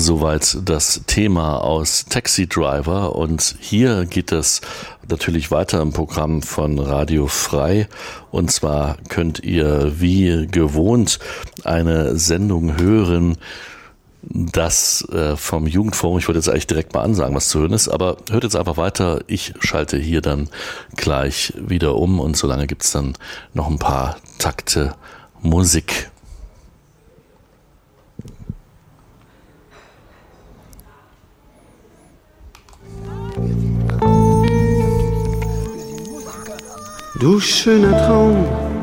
Soweit das Thema aus Taxi Driver, und hier geht es natürlich weiter im Programm von Radio Frei, und zwar könnt ihr wie gewohnt eine Sendung hören, das vom Jugendforum, ich wollte jetzt eigentlich direkt mal ansagen, was zu hören ist, aber hört jetzt einfach weiter, ich schalte hier dann gleich wieder um und solange gibt es dann noch ein paar Takte Musik. Du schöner Traum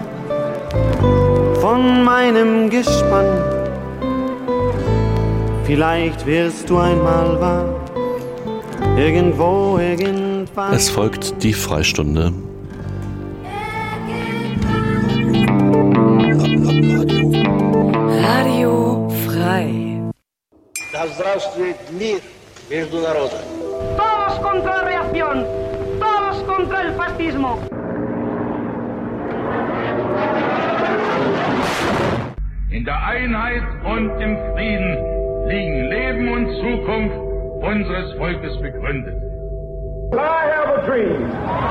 von meinem Gespann, vielleicht wirst du einmal wahr, irgendwo, irgendwann. Es folgt die Freistunde. Radio Frei. Да здравствует мир между народами. Todos contra la reacción, todos contra el fascismo. In der Einheit und im Frieden liegen Leben und Zukunft unseres Volkes begründet. I have a dream.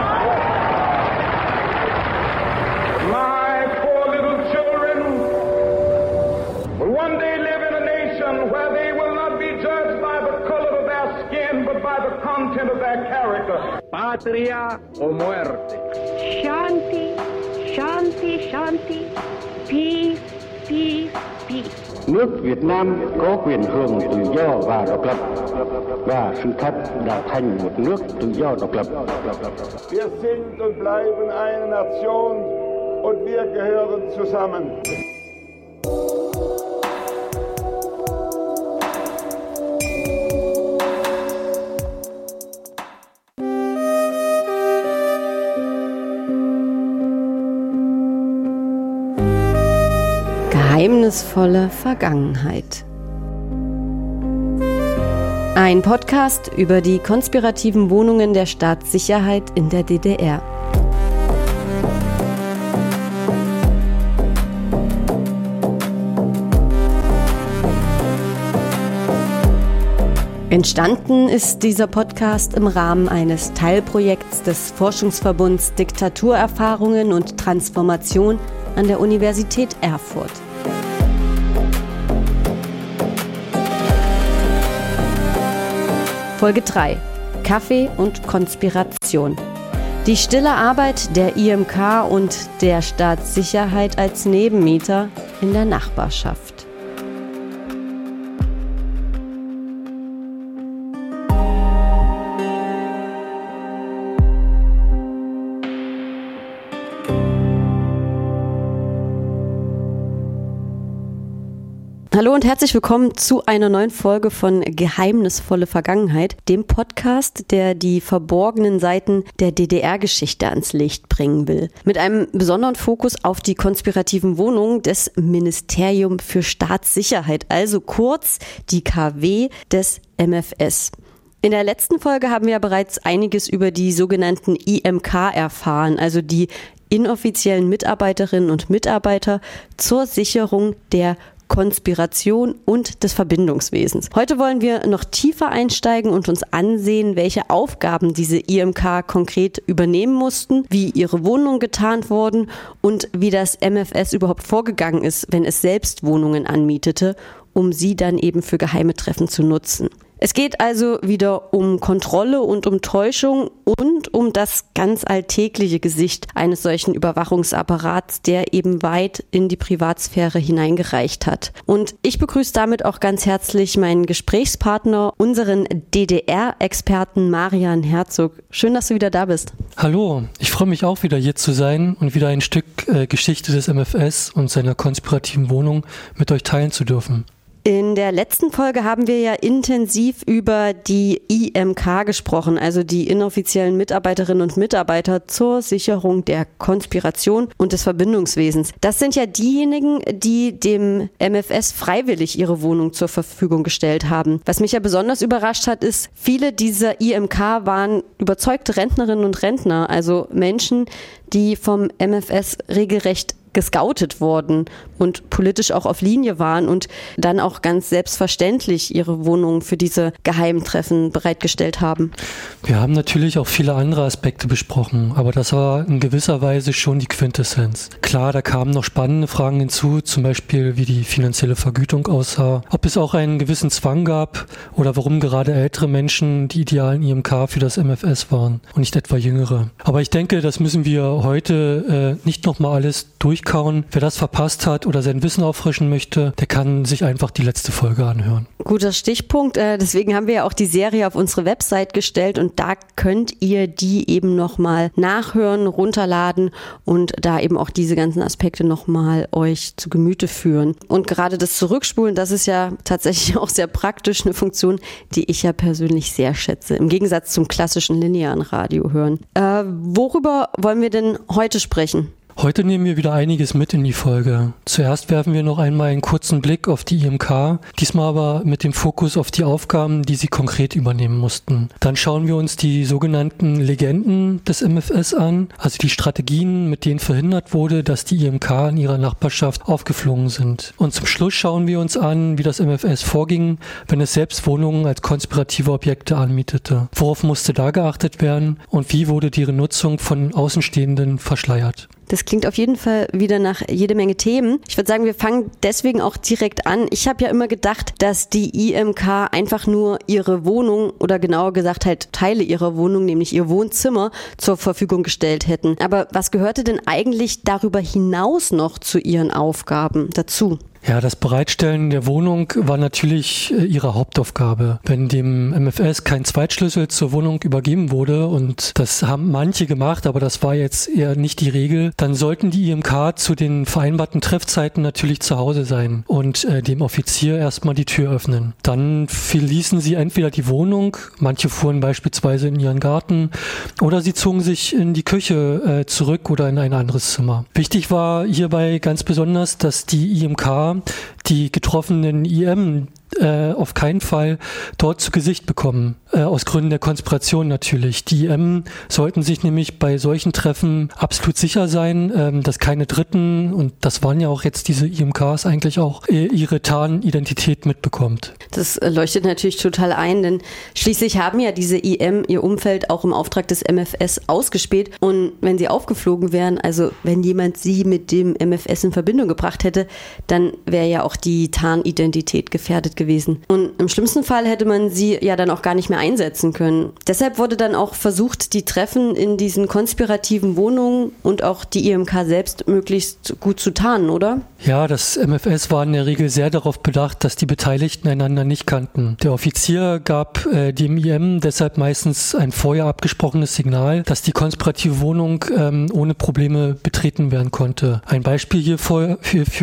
My poor little children will one day live in a nation where they will not be judged by the color of their skin, but by the content of their character. Patria o muerte. Shanti, Shanti, Shanti, peace, peace, peace. Nước Việt Nam có quyền hưởng tự do và độc lập, và sự thật đã thành một nước tự do độc lập. Wir sind und bleiben eine Nation und wir gehören zusammen. Geheimnisvolle Vergangenheit. Ein Podcast über die konspirativen Wohnungen der Staatssicherheit in der DDR. Entstanden ist dieser Podcast im Rahmen eines Teilprojekts des Forschungsverbunds Diktaturerfahrungen und Transformation an der Universität Erfurt. Folge 3: Kaffee und Konspiration. Die stille Arbeit der IMK und der Staatssicherheit als Nebenmieter in der Nachbarschaft. Hallo und herzlich willkommen zu einer neuen Folge von Geheimnisvolle Vergangenheit, dem Podcast, der die verborgenen Seiten der DDR-Geschichte ans Licht bringen will. Mit einem besonderen Fokus auf die konspirativen Wohnungen des Ministerium für Staatssicherheit, also kurz die KW des MFS. In der letzten Folge haben wir ja bereits einiges über die sogenannten IMK erfahren, also die inoffiziellen Mitarbeiterinnen und Mitarbeiter zur Sicherung der Konspiration und des Verbindungswesens. Heute wollen wir noch tiefer einsteigen und uns ansehen, welche Aufgaben diese IMK konkret übernehmen mussten, wie ihre Wohnungen getarnt wurden und wie das MFS überhaupt vorgegangen ist, wenn es selbst Wohnungen anmietete, um sie dann eben für geheime Treffen zu nutzen. Es geht also wieder um Kontrolle und um Täuschung und um das ganz alltägliche Gesicht eines solchen Überwachungsapparats, der eben weit in die Privatsphäre hineingereicht hat. Und ich begrüße damit auch ganz herzlich meinen Gesprächspartner, unseren DDR-Experten Marian Herzog. Schön, dass du wieder da bist. Hallo, ich freue mich auch wieder hier zu sein und wieder ein Stück Geschichte des MFS und seiner konspirativen Wohnung mit euch teilen zu dürfen. In der letzten Folge haben wir ja intensiv über die IMK gesprochen, also die inoffiziellen Mitarbeiterinnen und Mitarbeiter zur Sicherung der Konspiration und des Verbindungswesens. Das sind ja diejenigen, die dem MFS freiwillig ihre Wohnung zur Verfügung gestellt haben. Was mich ja besonders überrascht hat, ist, viele dieser IMK waren überzeugte Rentnerinnen und Rentner, also Menschen, die vom MFS regelrecht gescoutet worden und politisch auch auf Linie waren und dann auch ganz selbstverständlich ihre Wohnungen für diese geheimen Treffen bereitgestellt haben. Wir haben natürlich auch viele andere Aspekte besprochen, aber das war in gewisser Weise schon die Quintessenz. Klar, da kamen noch spannende Fragen hinzu, zum Beispiel wie die finanzielle Vergütung aussah, ob es auch einen gewissen Zwang gab oder warum gerade ältere Menschen die idealen IMK für das MFS waren und nicht etwa jüngere. Aber ich denke, das müssen wir heute nicht nochmal alles durchkauen. Wer das verpasst hat oder sein Wissen auffrischen möchte, der kann sich einfach die letzte Folge anhören. Guter Stichpunkt. Deswegen haben wir ja auch die Serie auf unsere Website gestellt und da könnt ihr die eben nochmal nachhören, runterladen und da eben auch diese ganzen Aspekte nochmal euch zu Gemüte führen. Und gerade das Zurückspulen, das ist ja tatsächlich auch sehr praktisch eine Funktion, die ich ja persönlich sehr schätze. Im Gegensatz zum klassischen linearen Radio hören. Worüber wollen wir denn heute sprechen? Heute nehmen wir wieder einiges mit in die Folge. Zuerst werfen wir noch einmal einen kurzen Blick auf die IMK, diesmal aber mit dem Fokus auf die Aufgaben, die sie konkret übernehmen mussten. Dann schauen wir uns die sogenannten Legenden des MFS an, also die Strategien, mit denen verhindert wurde, dass die IMK in ihrer Nachbarschaft aufgeflogen sind. Und zum Schluss schauen wir uns an, wie das MFS vorging, wenn es selbst Wohnungen als konspirative Objekte anmietete. Worauf musste da geachtet werden und wie wurde die Nutzung von Außenstehenden verschleiert? Das klingt auf jeden Fall wieder nach jede Menge Themen. Ich würde sagen, wir fangen deswegen auch direkt an. Ich habe ja immer gedacht, dass die IMK einfach nur ihre Wohnung oder genauer gesagt halt Teile ihrer Wohnung, nämlich ihr Wohnzimmer, zur Verfügung gestellt hätten. Aber was gehörte denn eigentlich darüber hinaus noch zu ihren Aufgaben dazu? Ja, das Bereitstellen der Wohnung war natürlich ihre Hauptaufgabe. Wenn dem MFS kein Zweitschlüssel zur Wohnung übergeben wurde, und das haben manche gemacht, aber das war jetzt eher nicht die Regel, dann sollten die IMK zu den vereinbarten Treffzeiten natürlich zu Hause sein und dem Offizier erstmal die Tür öffnen. Dann verließen sie entweder die Wohnung, manche fuhren beispielsweise in ihren Garten, oder sie zogen sich in die Küche zurück oder in ein anderes Zimmer. Wichtig war hierbei ganz besonders, dass die IMK die getroffenen IM auf keinen Fall dort zu Gesicht bekommen. Aus Gründen der Konspiration natürlich. Die IM sollten sich nämlich bei solchen Treffen absolut sicher sein, dass keine Dritten, und das waren ja auch jetzt diese IMKs, eigentlich auch ihre Tarnidentität mitbekommt. Das leuchtet natürlich total ein, denn schließlich haben ja diese IM ihr Umfeld auch im Auftrag des MFS ausgespäht, und wenn sie aufgeflogen wären, also wenn jemand sie mit dem MFS in Verbindung gebracht hätte, dann wäre ja auch die Tarnidentität gefährdet gewesen. Und im schlimmsten Fall hätte man sie ja dann auch gar nicht mehr einsetzen können. Deshalb wurde dann auch versucht, die Treffen in diesen konspirativen Wohnungen und auch die IMK selbst möglichst gut zu tarnen, oder? Ja, das MFS war in der Regel sehr darauf bedacht, dass die Beteiligten einander nicht kannten. Der Offizier gab dem IM deshalb meistens ein vorher abgesprochenes Signal, dass die konspirative Wohnung ohne Probleme betreten werden konnte. Ein Beispiel hierfür: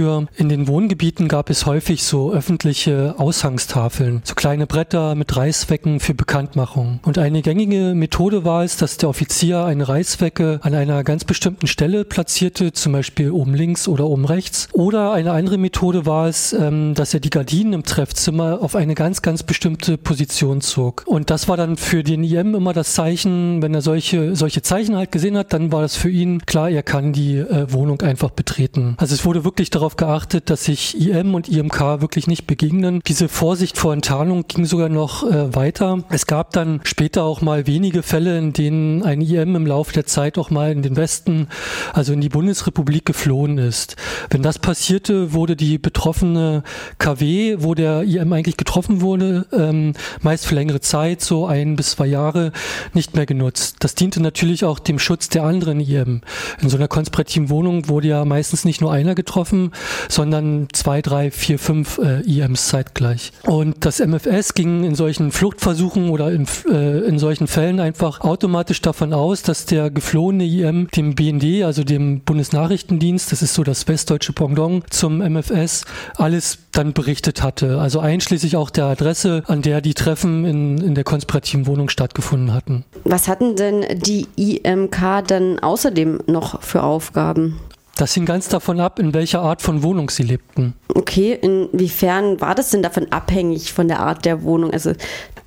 in den Wohngebieten gab es häufig so öffentliche Aushangstafeln, so kleine Bretter mit Reißzwecken für Bekanntmachung. Und eine gängige Methode war es, dass der Offizier eine Reißzwecke an einer ganz bestimmten Stelle platzierte, zum Beispiel oben links oder oben rechts. Oder eine andere Methode war es, dass er die Gardinen im Treffzimmer auf eine ganz, ganz bestimmte Position zog. Und das war dann für den IM immer das Zeichen, wenn er solche Zeichen halt gesehen hat, dann war das für ihn klar, er kann die Wohnung einfach betreten. Also es wurde wirklich darauf geachtet, dass sich IM und IMK wirklich nicht begegnen. Diese Vorsicht vor Enttarnung ging sogar noch weiter. Es gab dann später auch mal wenige Fälle, in denen ein IM im Laufe der Zeit auch mal in den Westen, also in die Bundesrepublik, geflohen ist. Wenn das passierte, wurde die betroffene KW, wo der IM eigentlich getroffen wurde, meist für längere Zeit, so 1 bis 2 Jahre, nicht mehr genutzt. Das diente natürlich auch dem Schutz der anderen IM. In so einer konspirativen Wohnung wurde ja meistens nicht nur einer getroffen, sondern 2, 3, 4, 5 IMs zeitgleich. Und das MFS ging in solchen Fluchtversuchen oder in solchen Fällen einfach automatisch davon aus, dass der geflohene IM dem BND, also dem Bundesnachrichtendienst, das ist so das westdeutsche Pendant zum MFS, alles dann berichtet hatte. Also einschließlich auch der Adresse, an der die Treffen in der konspirativen Wohnung stattgefunden hatten. Was hatten denn die IMK dann außerdem noch für Aufgaben? Das hing ganz davon ab, in welcher Art von Wohnung sie lebten. Okay, inwiefern war das denn davon abhängig von der Art der Wohnung? Also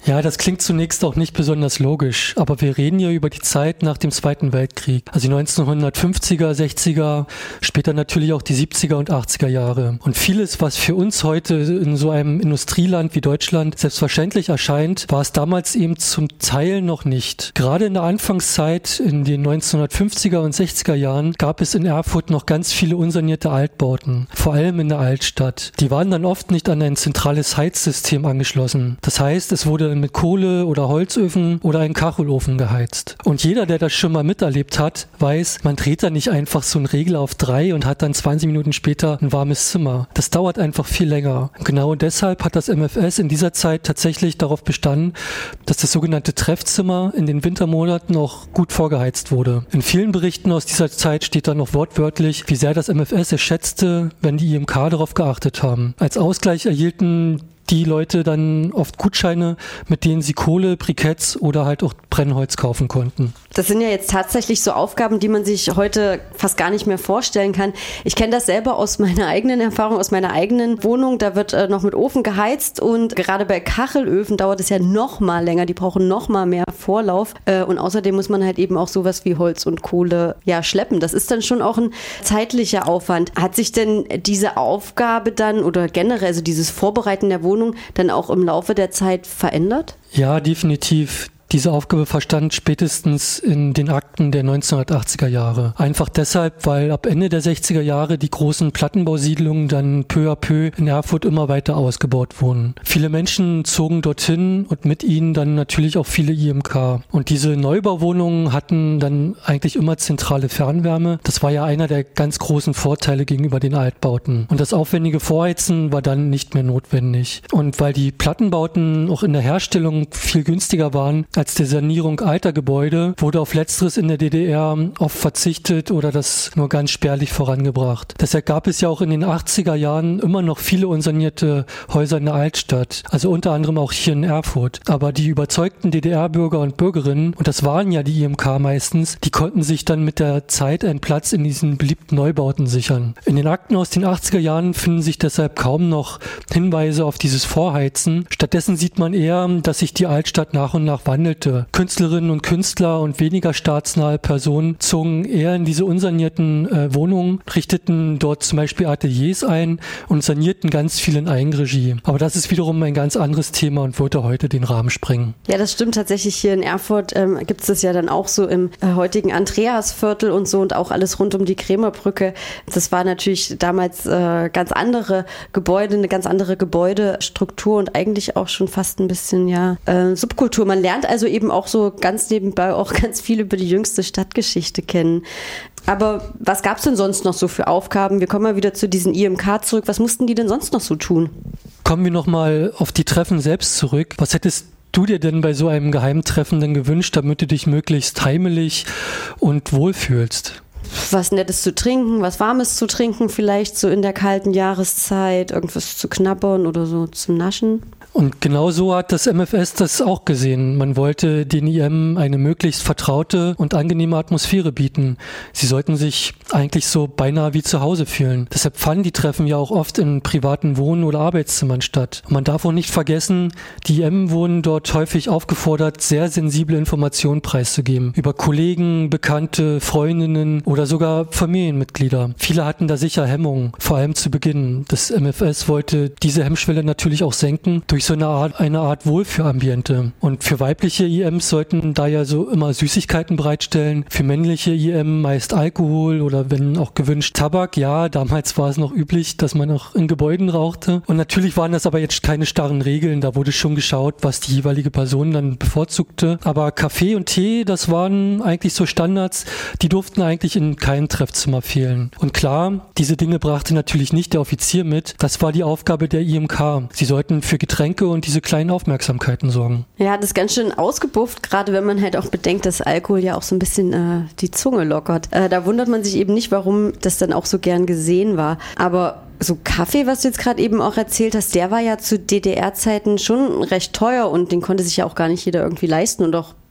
Ja, das klingt zunächst auch nicht besonders logisch, aber wir reden ja über die Zeit nach dem Zweiten Weltkrieg, also die 1950er, 60er, später natürlich auch die 70er und 80er Jahre. Und vieles, was für uns heute in so einem Industrieland wie Deutschland selbstverständlich erscheint, war es damals eben zum Teil noch nicht. Gerade in der Anfangszeit, in den 1950er und 60er Jahren, gab es in Erfurt noch ganz viele unsanierte Altbauten, vor allem in der Altstadt. Die waren dann oft nicht an ein zentrales Heizsystem angeschlossen. Das heißt, es wurde mit Kohle- oder Holzöfen oder einen Kachelofen geheizt. Und jeder, der das schon mal miterlebt hat, weiß, man dreht da nicht einfach so einen Regler auf 3 und hat dann 20 Minuten später ein warmes Zimmer. Das dauert einfach viel länger. Und genau deshalb hat das MFS in dieser Zeit tatsächlich darauf bestanden, dass das sogenannte Treffzimmer in den Wintermonaten auch gut vorgeheizt wurde. In vielen Berichten aus dieser Zeit steht dann noch wortwörtlich, wie sehr das MFS es schätzte, wenn die IMK darauf geachtet haben. Als Ausgleich erhielten die Leute dann oft Gutscheine, mit denen sie Kohle, Briketts oder halt auch Brennholz kaufen konnten. Das sind ja jetzt tatsächlich so Aufgaben, die man sich heute fast gar nicht mehr vorstellen kann. Ich kenne das selber aus meiner eigenen Erfahrung, aus meiner eigenen Wohnung. Da wird noch mit Ofen geheizt und gerade bei Kachelöfen dauert es ja noch mal länger. Die brauchen noch mal mehr Vorlauf und außerdem muss man halt eben auch sowas wie Holz und Kohle schleppen. Das ist dann schon auch ein zeitlicher Aufwand. Hat sich denn diese Aufgabe dann oder generell also dieses Vorbereiten der Wohnung dann auch im Laufe der Zeit verändert? Ja, definitiv. Diese Aufgabe verstand spätestens in den Akten der 1980er Jahre. Einfach deshalb, weil ab Ende der 60er Jahre die großen Plattenbausiedlungen dann peu à peu in Erfurt immer weiter ausgebaut wurden. Viele Menschen zogen dorthin und mit ihnen dann natürlich auch viele IMK. Und diese Neubauwohnungen hatten dann eigentlich immer zentrale Fernwärme. Das war ja einer der ganz großen Vorteile gegenüber den Altbauten. Und das aufwendige Vorheizen war dann nicht mehr notwendig. Und weil die Plattenbauten auch in der Herstellung viel günstiger waren als der Sanierung alter Gebäude, wurde auf Letzteres in der DDR oft verzichtet oder das nur ganz spärlich vorangebracht. Deshalb gab es ja auch in den 80er Jahren immer noch viele unsanierte Häuser in der Altstadt, also unter anderem auch hier in Erfurt. Aber die überzeugten DDR-Bürger und Bürgerinnen, und das waren ja die IMK meistens, die konnten sich dann mit der Zeit einen Platz in diesen beliebten Neubauten sichern. In den Akten aus den 80er Jahren finden sich deshalb kaum noch Hinweise auf dieses Vorheizen. Stattdessen sieht man eher, dass sich die Altstadt nach und nach wandelt. Künstlerinnen und Künstler und weniger staatsnahe Personen zogen eher in diese unsanierten Wohnungen, richteten dort zum Beispiel Ateliers ein und sanierten ganz viel in Eigenregie. Aber das ist wiederum ein ganz anderes Thema und würde heute den Rahmen sprengen. Ja, das stimmt tatsächlich. Hier in Erfurt gibt es das ja dann auch so im heutigen Andreasviertel und so und auch alles rund um die Krämerbrücke. Das war natürlich damals ganz andere Gebäude, eine ganz andere Gebäudestruktur und eigentlich auch schon fast ein bisschen Subkultur. Man lernt also eben auch so ganz nebenbei auch ganz viel über die jüngste Stadtgeschichte kennen. Aber was gab es denn sonst noch so für Aufgaben? Wir kommen mal wieder zu diesen IMK zurück. Was mussten die denn sonst noch so tun? Kommen wir nochmal auf die Treffen selbst zurück. Was hättest du dir denn bei so einem Geheimtreffen denn gewünscht, damit du dich möglichst heimelig und wohlfühlst? Was Nettes zu trinken, was Warmes zu trinken, vielleicht so in der kalten Jahreszeit, irgendwas zu knabbern oder so zum Naschen. Und genau so hat das MFS das auch gesehen. Man wollte den IM eine möglichst vertraute und angenehme Atmosphäre bieten. Sie sollten sich eigentlich so beinahe wie zu Hause fühlen. Deshalb fanden die Treffen ja auch oft in privaten Wohn- oder Arbeitszimmern statt. Und man darf auch nicht vergessen, die IM wurden dort häufig aufgefordert, sehr sensible Informationen preiszugeben. Über Kollegen, Bekannte, Freundinnen oder sogar Familienmitglieder. Viele hatten da sicher Hemmungen, vor allem zu Beginn. Das MFS wollte diese Hemmschwelle natürlich auch senken durch so eine Art Wohlfühlambiente. Und für weibliche IMs sollten da ja so immer Süßigkeiten bereitstellen. Für männliche IM meist Alkohol oder wenn auch gewünscht Tabak. Ja, damals war es noch üblich, dass man auch in Gebäuden rauchte. Und natürlich waren das aber jetzt keine starren Regeln. Da wurde schon geschaut, was die jeweilige Person dann bevorzugte. Aber Kaffee und Tee, das waren eigentlich so Standards, die durften eigentlich in keinem Treffzimmer fehlen. Und klar, diese Dinge brachte natürlich nicht der Offizier mit. Das war die Aufgabe der IMK. Sie sollten für Getränke und diese kleinen Aufmerksamkeiten sorgen. Ja, das ist ganz schön ausgebufft, gerade wenn man halt auch bedenkt, dass Alkohol ja auch so ein bisschen die Zunge lockert. Da wundert man sich eben nicht, warum das dann auch so gern gesehen war. Aber so Kaffee, was du jetzt gerade eben auch erzählt hast, der war ja zu DDR-Zeiten schon recht teuer und den konnte sich ja auch gar nicht jeder irgendwie leisten und auch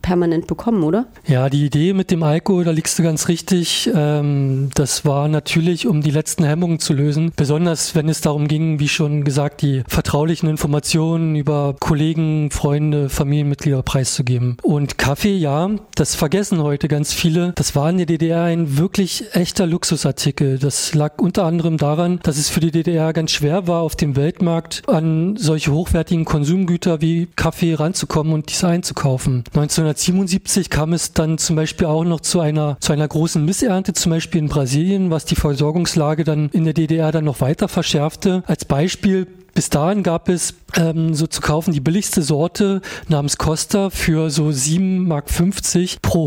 permanent bekommen, oder? Ja, die Idee mit dem Alkohol, da liegst du ganz richtig. Das war natürlich, um die letzten Hemmungen zu lösen. Besonders, wenn es darum ging, wie schon gesagt, die vertraulichen Informationen über Kollegen, Freunde, Familienmitglieder preiszugeben. Und Kaffee, ja, das vergessen heute ganz viele. Das war in der DDR ein wirklich echter Luxusartikel. Das lag unter anderem daran, dass es für die DDR ganz schwer war, auf dem Weltmarkt an solche hochwertigen Konsumgüter wie Kaffee ranzukommen und diese einzukaufen. 1977 kam es dann zum Beispiel auch noch zu einer großen Missernte, zum Beispiel in Brasilien, was die Versorgungslage dann in der DDR dann noch weiter verschärfte. Als Beispiel: bis dahin gab es so zu kaufen die billigste Sorte namens Costa für so 7,50 Mark pro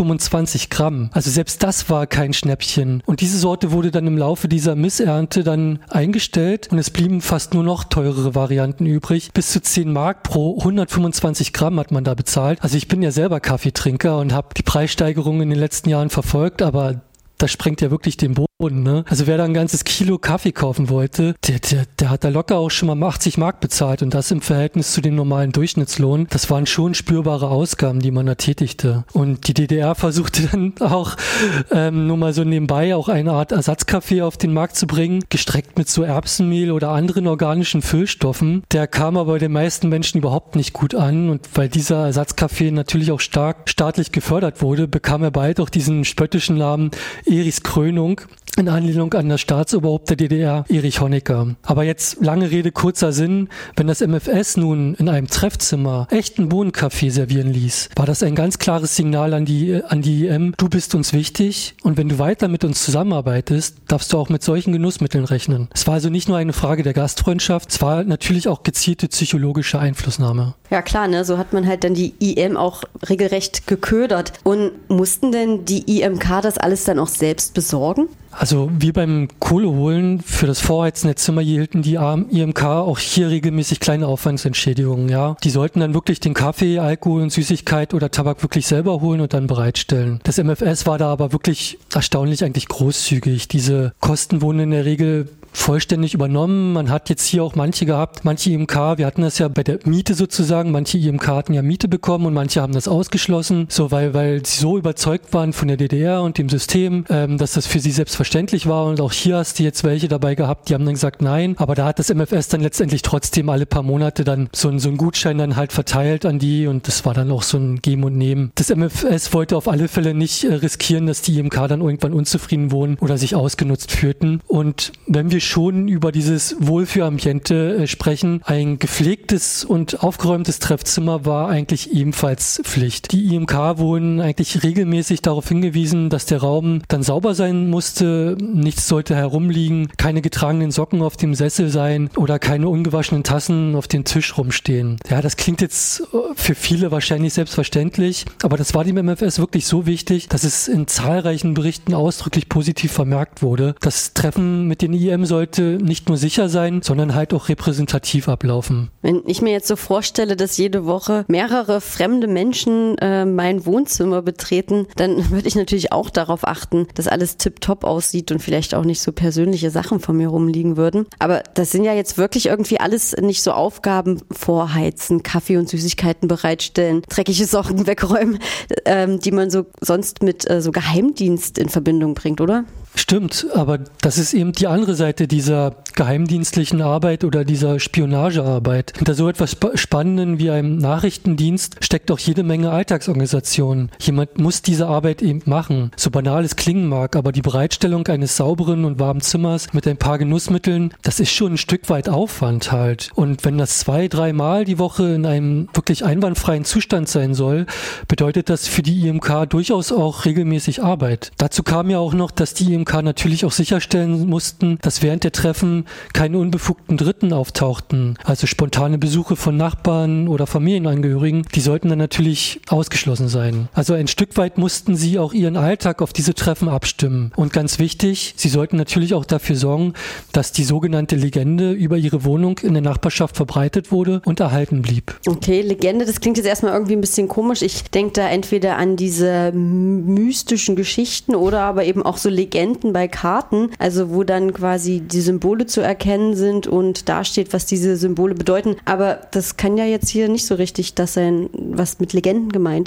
125 Gramm. Also selbst das war kein Schnäppchen. Und diese Sorte wurde dann im Laufe dieser Missernte dann eingestellt und es blieben fast nur noch teurere Varianten übrig. Bis zu 10 Mark pro 125 Gramm hat man da bezahlt. Also ich bin ja selber Kaffeetrinker und habe die Preissteigerungen in den letzten Jahren verfolgt, aber das sprengt ja wirklich den Boden, ne? Also wer da ein ganzes Kilo Kaffee kaufen wollte, der hat da locker auch schon mal 80 Mark bezahlt und das im Verhältnis zu dem normalen Durchschnittslohn. Das waren schon spürbare Ausgaben, die man da tätigte. Und die DDR versuchte dann auch nur mal so nebenbei auch eine Art Ersatzkaffee auf den Markt zu bringen, gestreckt mit so Erbsenmehl oder anderen organischen Füllstoffen. Der kam aber bei den meisten Menschen überhaupt nicht gut an und weil dieser Ersatzkaffee natürlich auch stark staatlich gefördert wurde, bekam er bald auch diesen spöttischen Namen Erichs Krönung, in Anlehnung an das Staatsoberhaupt der DDR, Erich Honecker. Aber jetzt lange Rede, kurzer Sinn. Wenn das MFS nun in einem Treffzimmer echten Bohnenkaffee servieren ließ, war das ein ganz klares Signal an die IM, du bist uns wichtig und wenn du weiter mit uns zusammenarbeitest, darfst du auch mit solchen Genussmitteln rechnen. Es war also nicht nur eine Frage der Gastfreundschaft, es war natürlich auch gezielte psychologische Einflussnahme. Ja klar, ne? So hat man halt dann die IM auch regelrecht geködert. Und mussten denn die IMK das alles dann auch selbst besorgen? Also wie beim Kohleholen für das Vorheizen der Zimmer hielten die IMK auch hier regelmäßig kleine Aufwandsentschädigungen, ja. Die sollten dann wirklich den Kaffee, Alkohol und Süßigkeit oder Tabak wirklich selber holen und dann bereitstellen. Das MFS war da aber wirklich erstaunlich eigentlich großzügig. Diese Kosten wurden in der Regel vollständig übernommen. Man hat jetzt hier auch manche gehabt, manche IMK, wir hatten das ja bei der Miete sozusagen, manche IMK hatten ja Miete bekommen und manche haben das ausgeschlossen, so weil sie so überzeugt waren von der DDR und dem System, dass das für sie selbstverständlich war und auch hier hast du jetzt welche dabei gehabt, die haben dann gesagt nein, aber da hat das MFS dann letztendlich trotzdem alle paar Monate dann so einen Gutschein dann halt verteilt an die und das war dann auch so ein Geben und Nehmen. Das MFS wollte auf alle Fälle nicht riskieren, dass die IMK dann irgendwann unzufrieden wurden oder sich ausgenutzt fühlten und wenn wir schon über dieses Wohlfühlambiente sprechen. Ein gepflegtes und aufgeräumtes Treffzimmer war eigentlich ebenfalls Pflicht. Die IMK wurden eigentlich regelmäßig darauf hingewiesen, dass der Raum dann sauber sein musste, nichts sollte herumliegen, keine getragenen Socken auf dem Sessel sein oder keine ungewaschenen Tassen auf dem Tisch rumstehen. Ja, das klingt jetzt für viele wahrscheinlich selbstverständlich, aber das war dem MFS wirklich so wichtig, dass es in zahlreichen Berichten ausdrücklich positiv vermerkt wurde. Das Treffen mit den IM sollte nicht nur sicher sein, sondern halt auch repräsentativ ablaufen. Wenn ich mir jetzt so vorstelle, dass jede Woche mehrere fremde Menschen mein Wohnzimmer betreten, dann würde ich natürlich auch darauf achten, dass alles tipptopp aussieht und vielleicht auch nicht so persönliche Sachen von mir rumliegen würden. Aber das sind ja jetzt wirklich irgendwie alles nicht so Aufgaben, vorheizen, Kaffee und Süßigkeiten bereitstellen, dreckige Socken wegräumen, die man so sonst mit so Geheimdienst in Verbindung bringt, oder? Stimmt, aber das ist eben die andere Seite dieser geheimdienstlichen Arbeit oder dieser Spionagearbeit. Hinter so etwas Spannenden wie einem Nachrichtendienst steckt auch jede Menge Alltagsorganisation. Jemand muss diese Arbeit eben machen. So banal es klingen mag, aber die Bereitstellung eines sauberen und warmen Zimmers mit ein paar Genussmitteln, das ist schon ein Stück weit Aufwand halt. Und wenn das 2-3 Mal die Woche in einem wirklich einwandfreien Zustand sein soll, bedeutet das für die IMK durchaus auch regelmäßig Arbeit. Dazu kam ja auch noch, dass die IMK natürlich auch sicherstellen mussten, dass während der Treffen keine unbefugten Dritten auftauchten. Also spontane Besuche von Nachbarn oder Familienangehörigen, die sollten dann natürlich ausgeschlossen sein. Also ein Stück weit mussten sie auch ihren Alltag auf diese Treffen abstimmen. Und ganz wichtig, sie sollten natürlich auch dafür sorgen, dass die sogenannte Legende über ihre Wohnung in der Nachbarschaft verbreitet wurde und erhalten blieb. Okay, Legende, das klingt jetzt erstmal irgendwie ein bisschen komisch. Ich denke da entweder an diese mystischen Geschichten oder aber eben auch so Legenden bei Karten, also wo dann quasi die Symbole zu erkennen sind und da steht, was diese Symbole bedeuten. Aber das kann ja jetzt hier nicht so richtig das sein, was mit Legenden gemeint ist.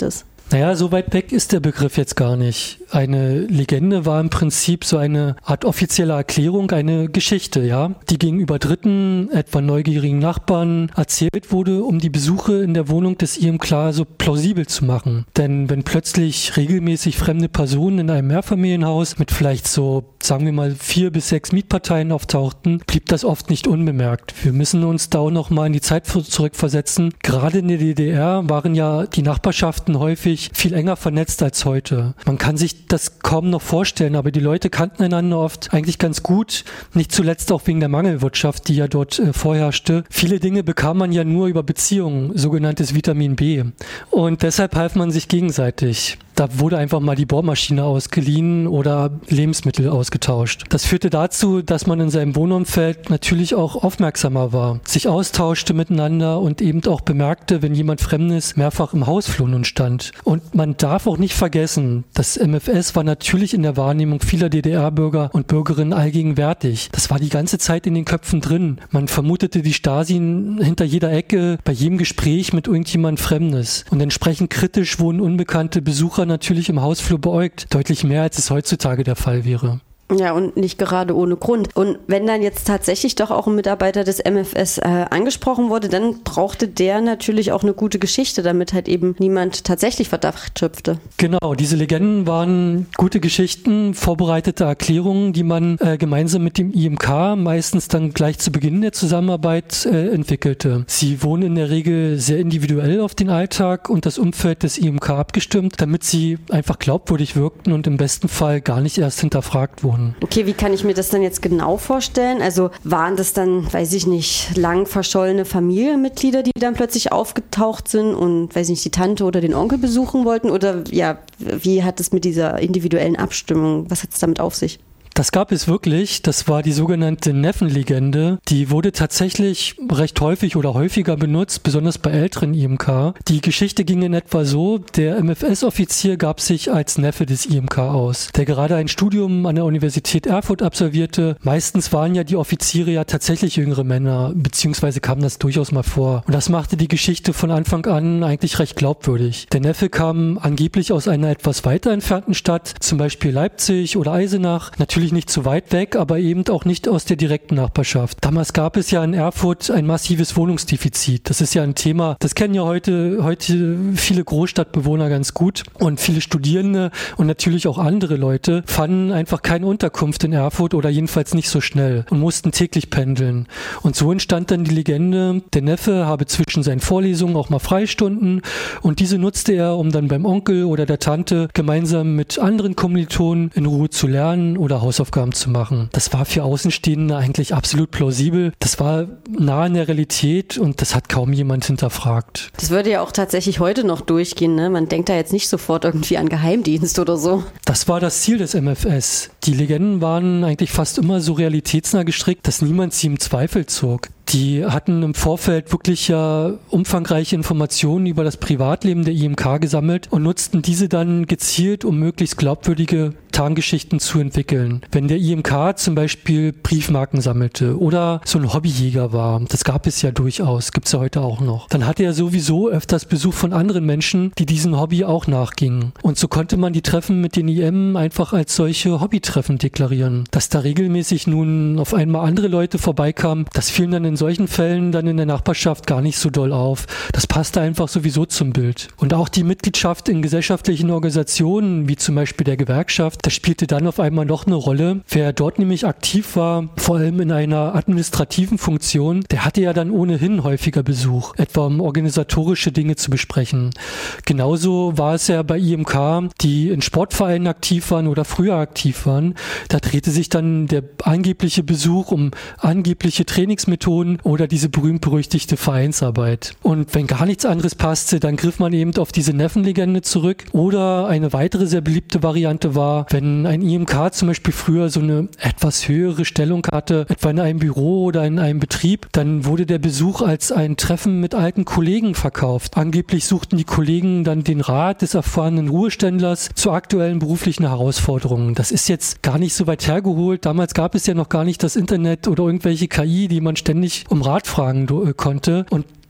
Naja, so weit weg ist der Begriff jetzt gar nicht. Eine Legende war im Prinzip so eine Art offizielle Erklärung, eine Geschichte, ja, die gegenüber Dritten, etwa neugierigen Nachbarn, erzählt wurde, um die Besuche in der Wohnung des IMK so plausibel zu machen. Denn wenn plötzlich regelmäßig fremde Personen in einem Mehrfamilienhaus mit vielleicht so, sagen wir mal, 4 bis 6 Mietparteien auftauchten, blieb das oft nicht unbemerkt. Wir müssen uns da auch noch mal in die Zeit zurückversetzen. Gerade in der DDR waren ja die Nachbarschaften häufig viel enger vernetzt als heute. Man kann sich das kaum noch vorstellen, aber die Leute kannten einander oft eigentlich ganz gut, nicht zuletzt auch wegen der Mangelwirtschaft, die ja dort vorherrschte. Viele Dinge bekam man ja nur über Beziehungen, sogenanntes Vitamin B. Und deshalb half man sich gegenseitig. Da wurde einfach mal die Bohrmaschine ausgeliehen oder Lebensmittel ausgetauscht. Das führte dazu, dass man in seinem Wohnumfeld natürlich auch aufmerksamer war, sich austauschte miteinander und eben auch bemerkte, wenn jemand Fremdes mehrfach im Hausflur nun stand. Und man darf auch nicht vergessen, das MFS war natürlich in der Wahrnehmung vieler DDR-Bürger und Bürgerinnen allgegenwärtig. Das war die ganze Zeit in den Köpfen drin. Man vermutete die Stasi hinter jeder Ecke, bei jedem Gespräch mit irgendjemand Fremdes. Und entsprechend kritisch wurden unbekannte Besucher natürlich im Hausflur beäugt. Deutlich mehr, als es heutzutage der Fall wäre. Ja, und nicht gerade ohne Grund. Und wenn dann jetzt tatsächlich doch auch ein Mitarbeiter des MFS angesprochen wurde, dann brauchte der natürlich auch eine gute Geschichte, damit halt eben niemand tatsächlich Verdacht schöpfte. Genau, diese Legenden waren gute Geschichten, vorbereitete Erklärungen, die man gemeinsam mit dem IMK meistens dann gleich zu Beginn der Zusammenarbeit entwickelte. Sie wurden in der Regel sehr individuell auf den Alltag und das Umfeld des IMK abgestimmt, damit sie einfach glaubwürdig wirkten und im besten Fall gar nicht erst hinterfragt wurden. Okay, wie kann ich mir das dann jetzt genau vorstellen? Also waren das dann, weiß ich nicht, lang verschollene Familienmitglieder, die dann plötzlich aufgetaucht sind und, weiß ich nicht, die Tante oder den Onkel besuchen wollten? Oder ja, wie hat es mit dieser individuellen Abstimmung, was hat es damit auf sich? Das gab es wirklich, das war die sogenannte Neffenlegende. Die wurde tatsächlich recht häufig oder häufiger benutzt, besonders bei älteren IMK. Die Geschichte ging in etwa so, der MFS-Offizier gab sich als Neffe des IMK aus, der gerade ein Studium an der Universität Erfurt absolvierte. Meistens waren ja die Offiziere ja tatsächlich jüngere Männer, beziehungsweise kam das durchaus mal vor. Und das machte die Geschichte von Anfang an eigentlich recht glaubwürdig. Der Neffe kam angeblich aus einer etwas weiter entfernten Stadt, zum Beispiel Leipzig oder Eisenach. Natürlich nicht zu weit weg, aber eben auch nicht aus der direkten Nachbarschaft. Damals gab es ja in Erfurt ein massives Wohnungsdefizit. Das ist ja ein Thema, das kennen ja heute viele Großstadtbewohner ganz gut und viele Studierende und natürlich auch andere Leute fanden einfach keine Unterkunft in Erfurt oder jedenfalls nicht so schnell und mussten täglich pendeln. Und so entstand dann die Legende, der Neffe habe zwischen seinen Vorlesungen auch mal Freistunden und diese nutzte er, um dann beim Onkel oder der Tante gemeinsam mit anderen Kommilitonen in Ruhe zu lernen oder Hausaufgaben zu machen. Das war für Außenstehende eigentlich absolut plausibel. Das war nah in der Realität und das hat kaum jemand hinterfragt. Das würde ja auch tatsächlich heute noch durchgehen, ne? Man denkt da jetzt nicht sofort irgendwie an Geheimdienst oder so. Das war das Ziel des MFS. Die Legenden waren eigentlich fast immer so realitätsnah gestrickt, dass niemand sie im Zweifel zog. Die hatten im Vorfeld wirklich ja umfangreiche Informationen über das Privatleben der IMK gesammelt und nutzten diese dann gezielt, um möglichst glaubwürdige Tarngeschichten zu entwickeln. Wenn der IMK zum Beispiel Briefmarken sammelte oder so ein Hobbyjäger war, das gab es ja durchaus, gibt es ja heute auch noch, dann hatte er sowieso öfters Besuch von anderen Menschen, die diesem Hobby auch nachgingen. Und so konnte man die Treffen mit den IM einfach als solche Hobbytreffen deklarieren. Dass da regelmäßig nun auf einmal andere Leute vorbeikamen, das fielen dann in solchen Fällen dann in der Nachbarschaft gar nicht so doll auf. Das passte einfach sowieso zum Bild. Und auch die Mitgliedschaft in gesellschaftlichen Organisationen, wie zum Beispiel der Gewerkschaft, das spielte dann auf einmal noch eine Rolle. Wer dort nämlich aktiv war, vor allem in einer administrativen Funktion, der hatte ja dann ohnehin häufiger Besuch, etwa um organisatorische Dinge zu besprechen. Genauso war es ja bei IMK, die in Sportvereinen aktiv waren oder früher aktiv waren. Da drehte sich dann der angebliche Besuch um angebliche Trainingsmethoden oder diese berühmt-berüchtigte Vereinsarbeit. Und wenn gar nichts anderes passte, dann griff man eben auf diese Neffenlegende zurück. Oder eine weitere sehr beliebte Variante war, wenn ein IMK zum Beispiel früher so eine etwas höhere Stellung hatte, etwa in einem Büro oder in einem Betrieb, dann wurde der Besuch als ein Treffen mit alten Kollegen verkauft. Angeblich suchten die Kollegen dann den Rat des erfahrenen Ruheständlers zu aktuellen beruflichen Herausforderungen. Das ist jetzt gar nicht so weit hergeholt. Damals gab es ja noch gar nicht das Internet oder irgendwelche KI, die man ständig um Rat fragen konnte. Und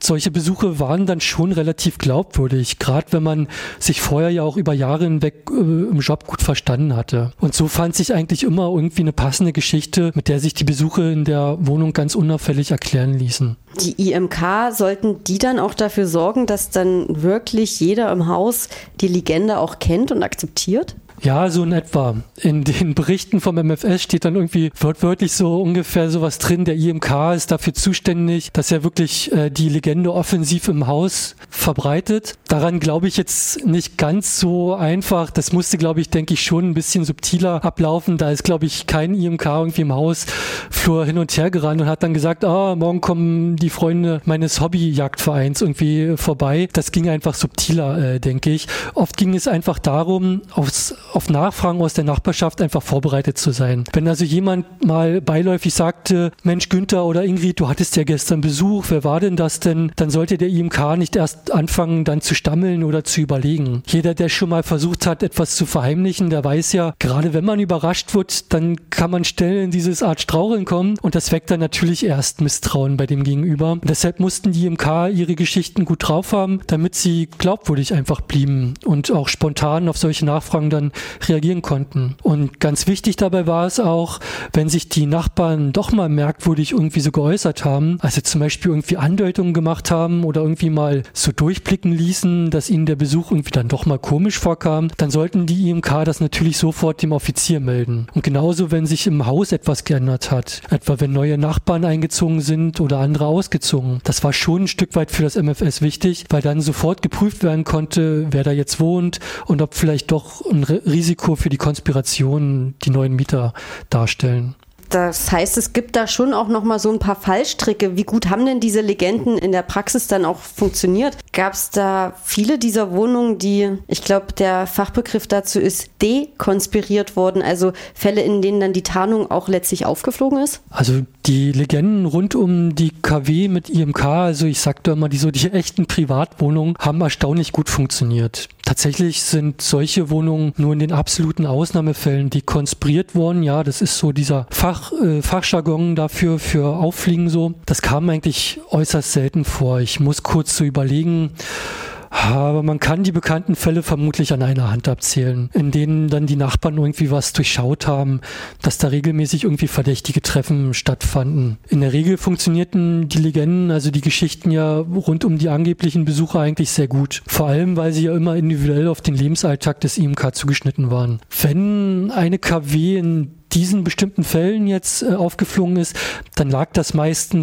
solche Besuche waren dann schon relativ glaubwürdig, gerade wenn man sich vorher ja auch über Jahre hinweg im Job gut verstanden hatte. Und so fand sich eigentlich immer irgendwie eine passende Geschichte, mit der sich die Besuche in der Wohnung ganz unauffällig erklären ließen. Die IMK, sollten die dann auch dafür sorgen, dass dann wirklich jeder im Haus die Legende auch kennt und akzeptiert? Ja, so in etwa. In den Berichten vom MFS steht dann irgendwie wortwörtlich so ungefähr sowas drin. Der IMK ist dafür zuständig, dass er wirklich die Legende offensiv im Haus verbreitet. Daran glaube ich jetzt nicht ganz so einfach. Das musste, denke ich, schon ein bisschen subtiler ablaufen. Da ist, glaube ich, kein IMK irgendwie im Hausflur hin und her gerannt und hat dann gesagt, morgen kommen die Freunde meines Hobbyjagdvereins irgendwie vorbei. Das ging einfach subtiler, denke ich. Oft ging es einfach darum, auf Nachfragen aus der Nachbarschaft einfach vorbereitet zu sein. Wenn also jemand mal beiläufig sagte, Mensch Günther oder Ingrid, du hattest ja gestern Besuch, wer war denn das denn? Dann sollte der IMK nicht erst anfangen, dann zu stammeln oder zu überlegen. Jeder, der schon mal versucht hat, etwas zu verheimlichen, der weiß ja, gerade wenn man überrascht wird, dann kann man schnell in dieses Art Straucheln kommen und das weckt dann natürlich erst Misstrauen bei dem Gegenüber. Und deshalb mussten die IMK ihre Geschichten gut drauf haben, damit sie glaubwürdig einfach blieben und auch spontan auf solche Nachfragen dann reagieren konnten. Und ganz wichtig dabei war es auch, wenn sich die Nachbarn doch mal merkwürdig irgendwie so geäußert haben, also zum Beispiel irgendwie Andeutungen gemacht haben oder irgendwie mal so durchblicken ließen, dass ihnen der Besuch irgendwie dann doch mal komisch vorkam, dann sollten die IMK das natürlich sofort dem Offizier melden. Und genauso, wenn sich im Haus etwas geändert hat, etwa wenn neue Nachbarn eingezogen sind oder andere ausgezogen. Das war schon ein Stück weit für das MFS wichtig, weil dann sofort geprüft werden konnte, wer da jetzt wohnt und ob vielleicht doch ein Risiko für die Konspiration die neuen Mieter darstellen. Das heißt, es gibt da schon auch noch mal so ein paar Fallstricke. Wie gut haben denn diese Legenden in der Praxis dann auch funktioniert? Gab es da viele dieser Wohnungen, die, ich glaube, der Fachbegriff dazu ist, dekonspiriert wurden, also Fälle, in denen dann die Tarnung auch letztlich aufgeflogen ist? Also die Legenden rund um die KW mit IMK, also ich sagte immer, die echten Privatwohnungen haben erstaunlich gut funktioniert. Tatsächlich sind solche Wohnungen nur in den absoluten Ausnahmefällen dekonspiriert worden. Ja, das ist so dieser Fachjargon dafür für Auffliegen so. Das kam eigentlich äußerst selten vor. Ich muss kurz so überlegen, aber man kann die bekannten Fälle vermutlich an einer Hand abzählen, in denen dann die Nachbarn irgendwie was durchschaut haben, dass da regelmäßig irgendwie verdächtige Treffen stattfanden. In der Regel funktionierten die Legenden, also die Geschichten ja rund um die angeblichen Besucher eigentlich sehr gut. Vor allem, weil sie ja immer individuell auf den Lebensalltag des IMK zugeschnitten waren. Wenn eine KW in diesen bestimmten Fällen jetzt aufgeflogen ist, dann lag das meist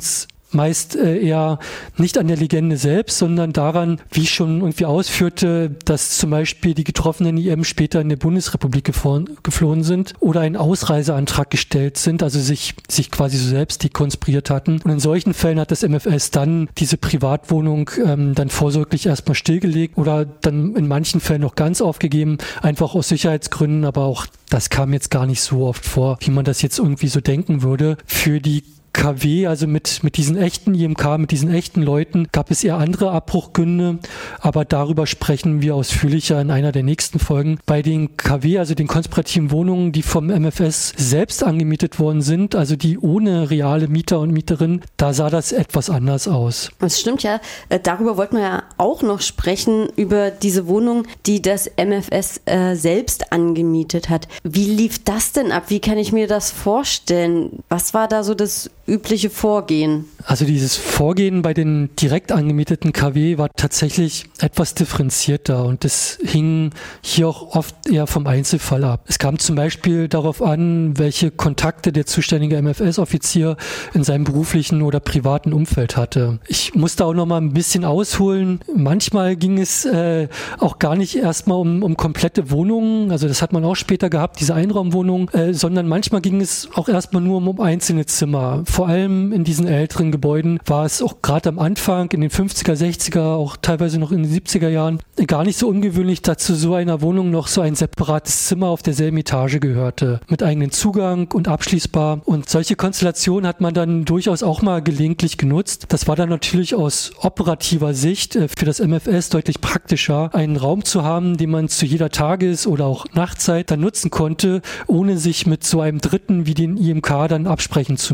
eher nicht an der Legende selbst, sondern daran, wie ich schon irgendwie ausführte, dass zum Beispiel die getroffenen IM später in der Bundesrepublik geflohen sind oder einen Ausreiseantrag gestellt sind, also sich quasi so selbst dekonspiriert hatten. Und in solchen Fällen hat das MFS dann diese Privatwohnung dann vorsorglich erstmal stillgelegt oder dann in manchen Fällen noch ganz aufgegeben, einfach aus Sicherheitsgründen, aber auch das kam jetzt gar nicht so oft vor, wie man das jetzt irgendwie so denken würde. Für die KW, also mit diesen echten IMK, mit diesen echten Leuten, gab es eher andere Abbruchgründe, aber darüber sprechen wir ausführlicher in einer der nächsten Folgen. Bei den KW, also den konspirativen Wohnungen, die vom MFS selbst angemietet worden sind, also die ohne reale Mieter und Mieterinnen, da sah das etwas anders aus. Das stimmt ja. Darüber wollten wir ja auch noch sprechen, über diese Wohnung, die das MFS selbst angemietet hat. Wie lief das denn ab? Wie kann ich mir das vorstellen? Was war da so das übliche Vorgehen? Also dieses Vorgehen bei den direkt angemieteten KW war tatsächlich etwas differenzierter und das hing hier auch oft eher vom Einzelfall ab. Es kam zum Beispiel darauf an, welche Kontakte der zuständige MFS-Offizier in seinem beruflichen oder privaten Umfeld hatte. Ich musste auch noch mal ein bisschen ausholen. Manchmal ging es auch gar nicht erstmal um komplette Wohnungen, also das hat man auch später gehabt, diese Einraumwohnungen, sondern manchmal ging es auch erstmal nur um einzelne Zimmer. Vor allem in diesen älteren Gebäuden war es auch gerade am Anfang, in den 50er, 60er, auch teilweise noch in den 70er Jahren, gar nicht so ungewöhnlich, dass zu so einer Wohnung noch so ein separates Zimmer auf derselben Etage gehörte, mit eigenem Zugang und abschließbar. Und solche Konstellationen hat man dann durchaus auch mal gelegentlich genutzt. Das war dann natürlich aus operativer Sicht für das MFS deutlich praktischer, einen Raum zu haben, den man zu jeder Tages- oder auch Nachtzeit dann nutzen konnte, ohne sich mit so einem Dritten wie den IMK dann absprechen zu müssen.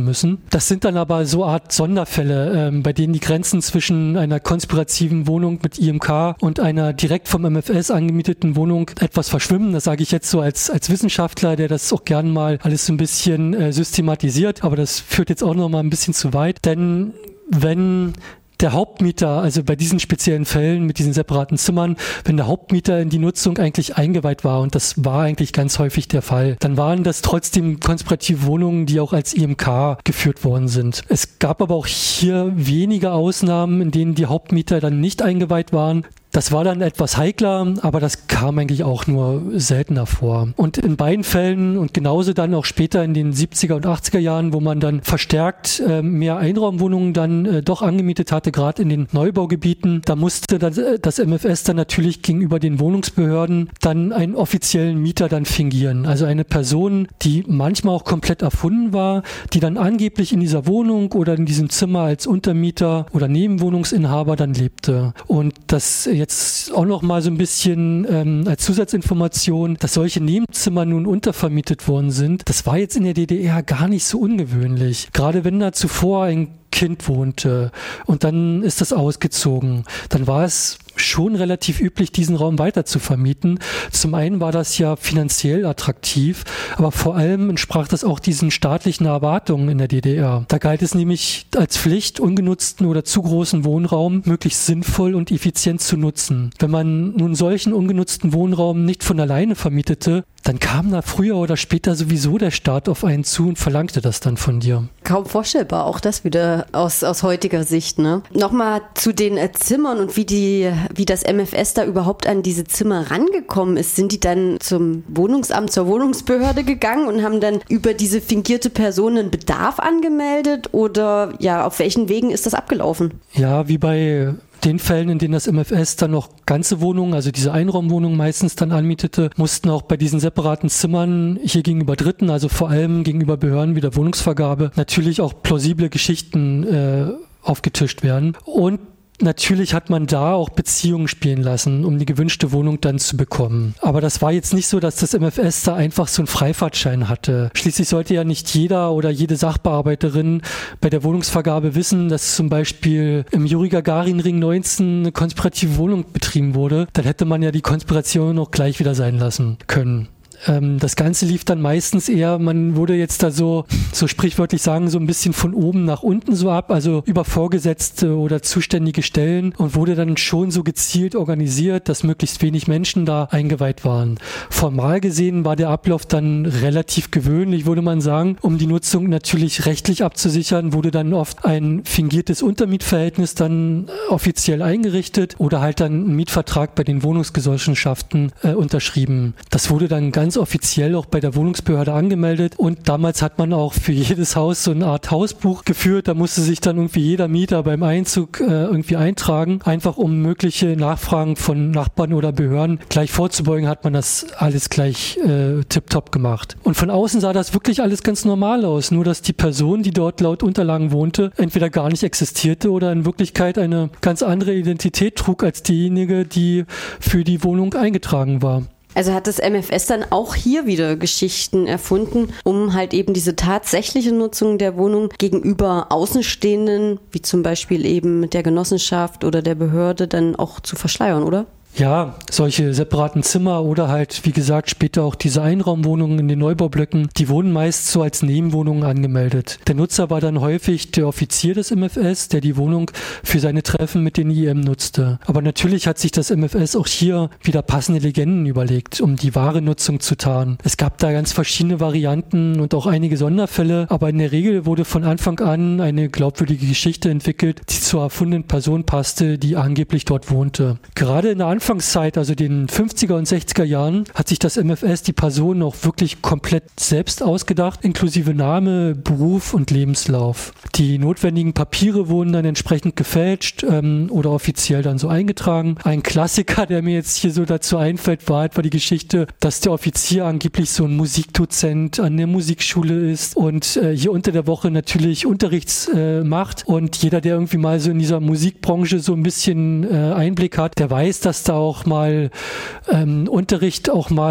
Das sind dann aber so Art Sonderfälle, bei denen die Grenzen zwischen einer konspirativen Wohnung mit IMK und einer direkt vom MFS angemieteten Wohnung etwas verschwimmen. Das sage ich jetzt so als Wissenschaftler, der das auch gern mal alles so ein bisschen systematisiert, aber das führt jetzt auch noch mal ein bisschen zu weit, denn wenn der Hauptmieter, also bei diesen speziellen Fällen mit diesen separaten Zimmern, wenn der Hauptmieter in die Nutzung eigentlich eingeweiht war, und das war eigentlich ganz häufig der Fall, dann waren das trotzdem konspirative Wohnungen, die auch als IMK geführt worden sind. Es gab aber auch hier wenige Ausnahmen, in denen die Hauptmieter dann nicht eingeweiht waren. Das war dann etwas heikler, aber das kam eigentlich auch nur seltener vor. Und in beiden Fällen und genauso dann auch später in den 70er und 80er Jahren, wo man dann verstärkt mehr Einraumwohnungen dann doch angemietet hatte, gerade in den Neubaugebieten, da musste das MFS dann natürlich gegenüber den Wohnungsbehörden dann einen offiziellen Mieter dann fingieren. Also eine Person, die manchmal auch komplett erfunden war, die dann angeblich in dieser Wohnung oder in diesem Zimmer als Untermieter oder Nebenwohnungsinhaber dann lebte. Und das jetzt auch noch mal so ein bisschen als Zusatzinformation, dass solche Nebenzimmer nun untervermietet worden sind, das war jetzt in der DDR gar nicht so ungewöhnlich. Gerade wenn da zuvor ein Kind wohnte und dann ist das ausgezogen, dann war es schon relativ üblich, diesen Raum weiter zu vermieten. Zum einen war das ja finanziell attraktiv, aber vor allem entsprach das auch diesen staatlichen Erwartungen in der DDR. Da galt es nämlich als Pflicht, ungenutzten oder zu großen Wohnraum möglichst sinnvoll und effizient zu nutzen. Wenn man nun solchen ungenutzten Wohnraum nicht von alleine vermietete, dann kam da früher oder später sowieso der Staat auf einen zu und verlangte das dann von dir. Kaum vorstellbar, auch das wieder aus heutiger Sicht, ne? Nochmal zu den Zimmern und wie das MFS da überhaupt an diese Zimmer rangekommen ist. Sind die dann zum Wohnungsamt, zur Wohnungsbehörde gegangen und haben dann über diese fingierte Person einen Bedarf angemeldet oder ja, auf welchen Wegen ist das abgelaufen? Ja, wie bei den Fällen, in denen das MFS dann noch ganze Wohnungen, also diese Einraumwohnungen meistens dann anmietete, mussten auch bei diesen separaten Zimmern hier gegenüber Dritten, also vor allem gegenüber Behörden wie der Wohnungsvergabe, natürlich auch plausible Geschichten aufgetischt werden. Und natürlich hat man da auch Beziehungen spielen lassen, um die gewünschte Wohnung dann zu bekommen. Aber das war jetzt nicht so, dass das MFS da einfach so einen Freifahrtschein hatte. Schließlich sollte ja nicht jeder oder jede Sachbearbeiterin bei der Wohnungsvergabe wissen, dass zum Beispiel im Juri-Gagarin-Ring 19 eine konspirative Wohnung betrieben wurde. Dann hätte man ja die Konspiration auch gleich wieder sein lassen können. Das Ganze lief dann meistens eher, man wurde jetzt da so sprichwörtlich sagen, so ein bisschen von oben nach unten so ab, also über Vorgesetzte oder zuständige Stellen und wurde dann schon so gezielt organisiert, dass möglichst wenig Menschen da eingeweiht waren. Formal gesehen war der Ablauf dann relativ gewöhnlich, würde man sagen. Um die Nutzung natürlich rechtlich abzusichern, wurde dann oft ein fingiertes Untermietverhältnis dann offiziell eingerichtet oder halt dann ein Mietvertrag bei den Wohnungsgesellschaften unterschrieben. Das wurde dann ganz offiziell auch bei der Wohnungsbehörde angemeldet und damals hat man auch für jedes Haus so eine Art Hausbuch geführt. Da musste sich dann irgendwie jeder Mieter beim Einzug irgendwie eintragen. Einfach um mögliche Nachfragen von Nachbarn oder Behörden gleich vorzubeugen, hat man das alles gleich tipptopp gemacht. Und von außen sah das wirklich alles ganz normal aus. Nur, dass die Person, die dort laut Unterlagen wohnte, entweder gar nicht existierte oder in Wirklichkeit eine ganz andere Identität trug als diejenige, die für die Wohnung eingetragen war. Also hat das MFS dann auch hier wieder Geschichten erfunden, um halt eben diese tatsächliche Nutzung der Wohnung gegenüber Außenstehenden, wie zum Beispiel eben der Genossenschaft oder der Behörde, dann auch zu verschleiern, oder? Ja, solche separaten Zimmer oder halt, wie gesagt, später auch diese Einraumwohnungen in den Neubaublöcken, die wurden meist so als Nebenwohnungen angemeldet. Der Nutzer war dann häufig der Offizier des MFS, der die Wohnung für seine Treffen mit den IM nutzte. Aber natürlich hat sich das MFS auch hier wieder passende Legenden überlegt, um die wahre Nutzung zu tarnen. Es gab da ganz verschiedene Varianten und auch einige Sonderfälle, aber in der Regel wurde von Anfang an eine glaubwürdige Geschichte entwickelt, die zur erfundenen Person passte, die angeblich dort wohnte. Gerade in der Anfangszeit, also den 50er und 60er Jahren, hat sich das MFS die Person auch wirklich komplett selbst ausgedacht, inklusive Name, Beruf und Lebenslauf. Die notwendigen Papiere wurden dann entsprechend gefälscht oder offiziell dann so eingetragen. Ein Klassiker, der mir jetzt hier so dazu einfällt, war etwa die Geschichte, dass der Offizier angeblich so ein Musikdozent an der Musikschule ist und hier unter der Woche natürlich Unterrichts macht. Und jeder, der irgendwie mal so in dieser Musikbranche so ein bisschen Einblick hat, der weiß, dass da auch mal Unterricht auch mal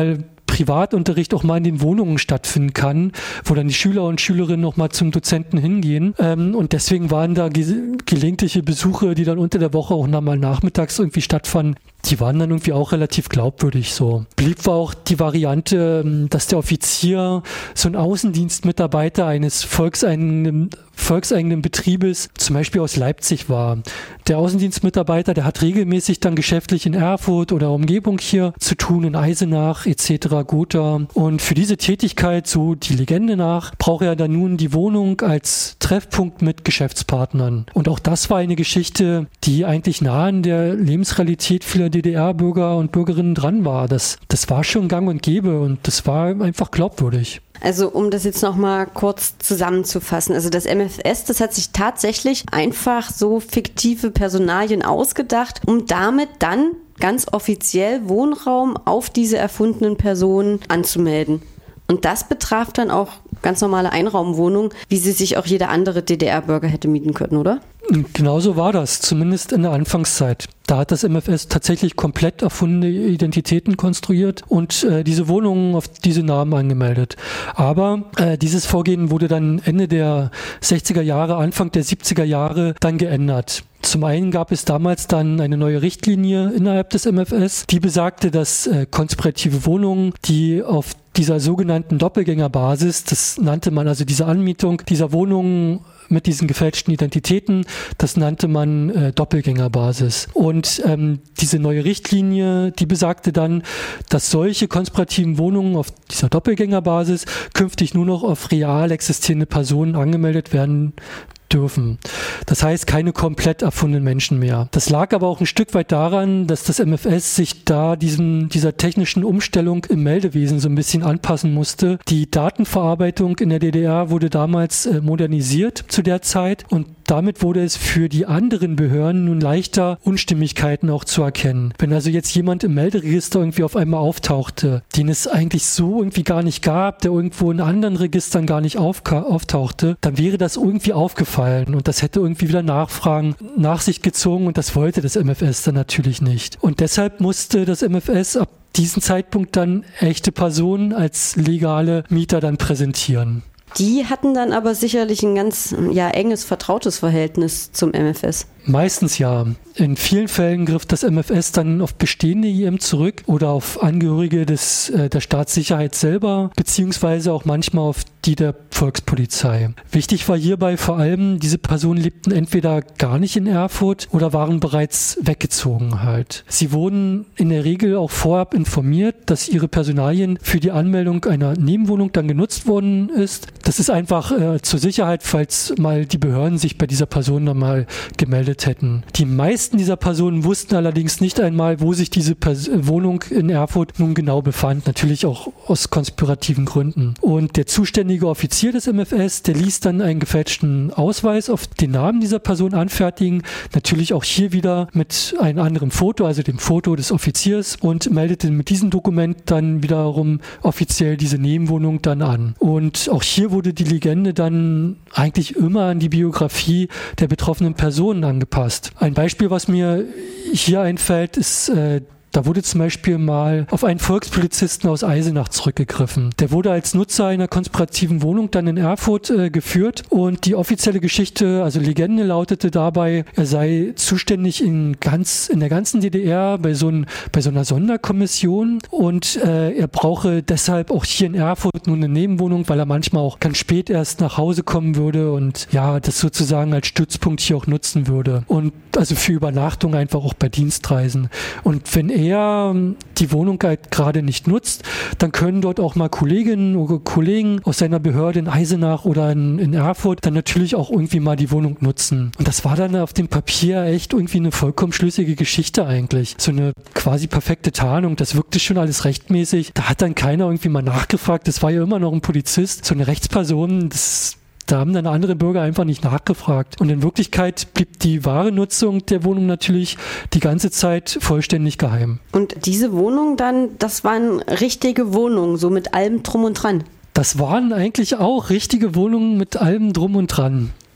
Privatunterricht auch mal in den Wohnungen stattfinden kann, wo dann die Schüler und Schülerinnen auch mal zum Dozenten hingehen. Und deswegen waren da gelegentliche Besuche, die dann unter der Woche auch mal nachmittags irgendwie stattfanden, die waren dann irgendwie auch relativ glaubwürdig so. Blieb war auch die Variante, dass der Offizier so ein Außendienstmitarbeiter eines volkseigenen Betriebes, zum Beispiel aus Leipzig war. Der Außendienstmitarbeiter, der hat regelmäßig dann geschäftlich in Erfurt oder Umgebung hier zu tun, in Eisenach etc., Gotha. Und für diese Tätigkeit, so die Legende nach, braucht er dann nun die Wohnung als Treffpunkt mit Geschäftspartnern. Und auch das war eine Geschichte, die eigentlich nah an der Lebensrealität vieler DDR-Bürger und Bürgerinnen dran war. Das war schon gang und gäbe und das war einfach glaubwürdig. Also um das jetzt nochmal kurz zusammenzufassen, also das MFS, das hat sich tatsächlich einfach so fiktive Personalien ausgedacht, um damit dann ganz offiziell Wohnraum auf diese erfundenen Personen anzumelden. Und das betraf dann auch ganz normale Einraumwohnungen, wie sie sich auch jeder andere DDR-Bürger hätte mieten können, oder? Genauso war das, zumindest in der Anfangszeit. Da hat das MFS tatsächlich komplett erfundene Identitäten konstruiert und diese Wohnungen auf diese Namen angemeldet. Aber dieses Vorgehen wurde dann Ende der 60er Jahre, Anfang der 70er Jahre dann geändert. Zum einen gab es damals dann eine neue Richtlinie innerhalb des MFS, die besagte, dass konspirative Wohnungen, die auf dieser sogenannten Doppelgängerbasis, das nannte man also diese Anmietung dieser Wohnungen mit diesen gefälschten Identitäten, das nannte man Doppelgängerbasis. Und diese neue Richtlinie, die besagte dann, dass solche konspirativen Wohnungen auf dieser Doppelgängerbasis künftig nur noch auf real existierende Personen angemeldet werden dürfen. Das heißt, keine komplett erfundenen Menschen mehr. Das lag aber auch ein Stück weit daran, dass das MFS sich da dieser technischen Umstellung im Meldewesen so ein bisschen anpassen musste. Die Datenverarbeitung in der DDR wurde damals modernisiert zu der Zeit und damit wurde es für die anderen Behörden nun leichter, Unstimmigkeiten auch zu erkennen. Wenn also jetzt jemand im Melderegister irgendwie auf einmal auftauchte, den es eigentlich so irgendwie gar nicht gab, der irgendwo in anderen Registern gar nicht auftauchte, dann wäre das irgendwie aufgefallen und das hätte irgendwie wieder Nachfragen nach sich gezogen und das wollte das MFS dann natürlich nicht. Und deshalb musste das MFS ab diesem Zeitpunkt dann echte Personen als legale Mieter dann präsentieren. Die hatten dann aber sicherlich ein ganz enges, vertrautes Verhältnis zum MFS. Meistens ja. In vielen Fällen griff das MFS dann auf bestehende IM zurück oder auf Angehörige der Staatssicherheit selber, beziehungsweise auch manchmal auf die der Volkspolizei. Wichtig war hierbei vor allem, diese Personen lebten entweder gar nicht in Erfurt oder waren bereits weggezogen halt. Sie wurden in der Regel auch vorab informiert, dass ihre Personalien für die Anmeldung einer Nebenwohnung dann genutzt worden ist. Das ist einfach zur Sicherheit, falls mal die Behörden sich bei dieser Person dann mal gemeldet hätten. Die meisten dieser Personen wussten allerdings nicht einmal, wo sich diese Wohnung in Erfurt nun genau befand. Natürlich auch aus konspirativen Gründen. Und der zuständige Offizier des MFS, der ließ dann einen gefälschten Ausweis auf den Namen dieser Person anfertigen. Natürlich auch hier wieder mit einem anderen Foto, also dem Foto des Offiziers, und meldete mit diesem Dokument dann wiederum offiziell diese Nebenwohnung dann an. Und auch hier wurde die Legende dann eigentlich immer an die Biografie der betroffenen Personen angepasst. Ein Beispiel, was mir hier einfällt, ist da wurde zum Beispiel mal auf einen Volkspolizisten aus Eisenach zurückgegriffen. Der wurde als Nutzer einer konspirativen Wohnung dann in Erfurt geführt und die offizielle Geschichte, also Legende lautete dabei, er sei zuständig in der ganzen DDR bei so einer Sonderkommission und er brauche deshalb auch hier in Erfurt nun eine Nebenwohnung, weil er manchmal auch ganz spät erst nach Hause kommen würde und ja, das sozusagen als Stützpunkt hier auch nutzen würde. Und also für Übernachtung einfach auch bei Dienstreisen. Und wenn er die Wohnung halt gerade nicht nutzt, dann können dort auch mal Kolleginnen oder Kollegen aus seiner Behörde in Eisenach oder in Erfurt dann natürlich auch irgendwie mal die Wohnung nutzen. Und das war dann auf dem Papier echt irgendwie eine vollkommen schlüssige Geschichte eigentlich. So eine quasi perfekte Tarnung, das wirkte schon alles rechtmäßig. Da hat dann keiner irgendwie mal nachgefragt, das war ja immer noch ein Polizist, so eine Rechtsperson, da haben dann andere Bürger einfach nicht nachgefragt. Und in Wirklichkeit blieb die wahre Nutzung der Wohnung natürlich die ganze Zeit vollständig geheim. Und diese Wohnung dann, das waren richtige Wohnungen, so mit allem drum und dran? Das waren eigentlich auch richtige Wohnungen mit allem drum und dran.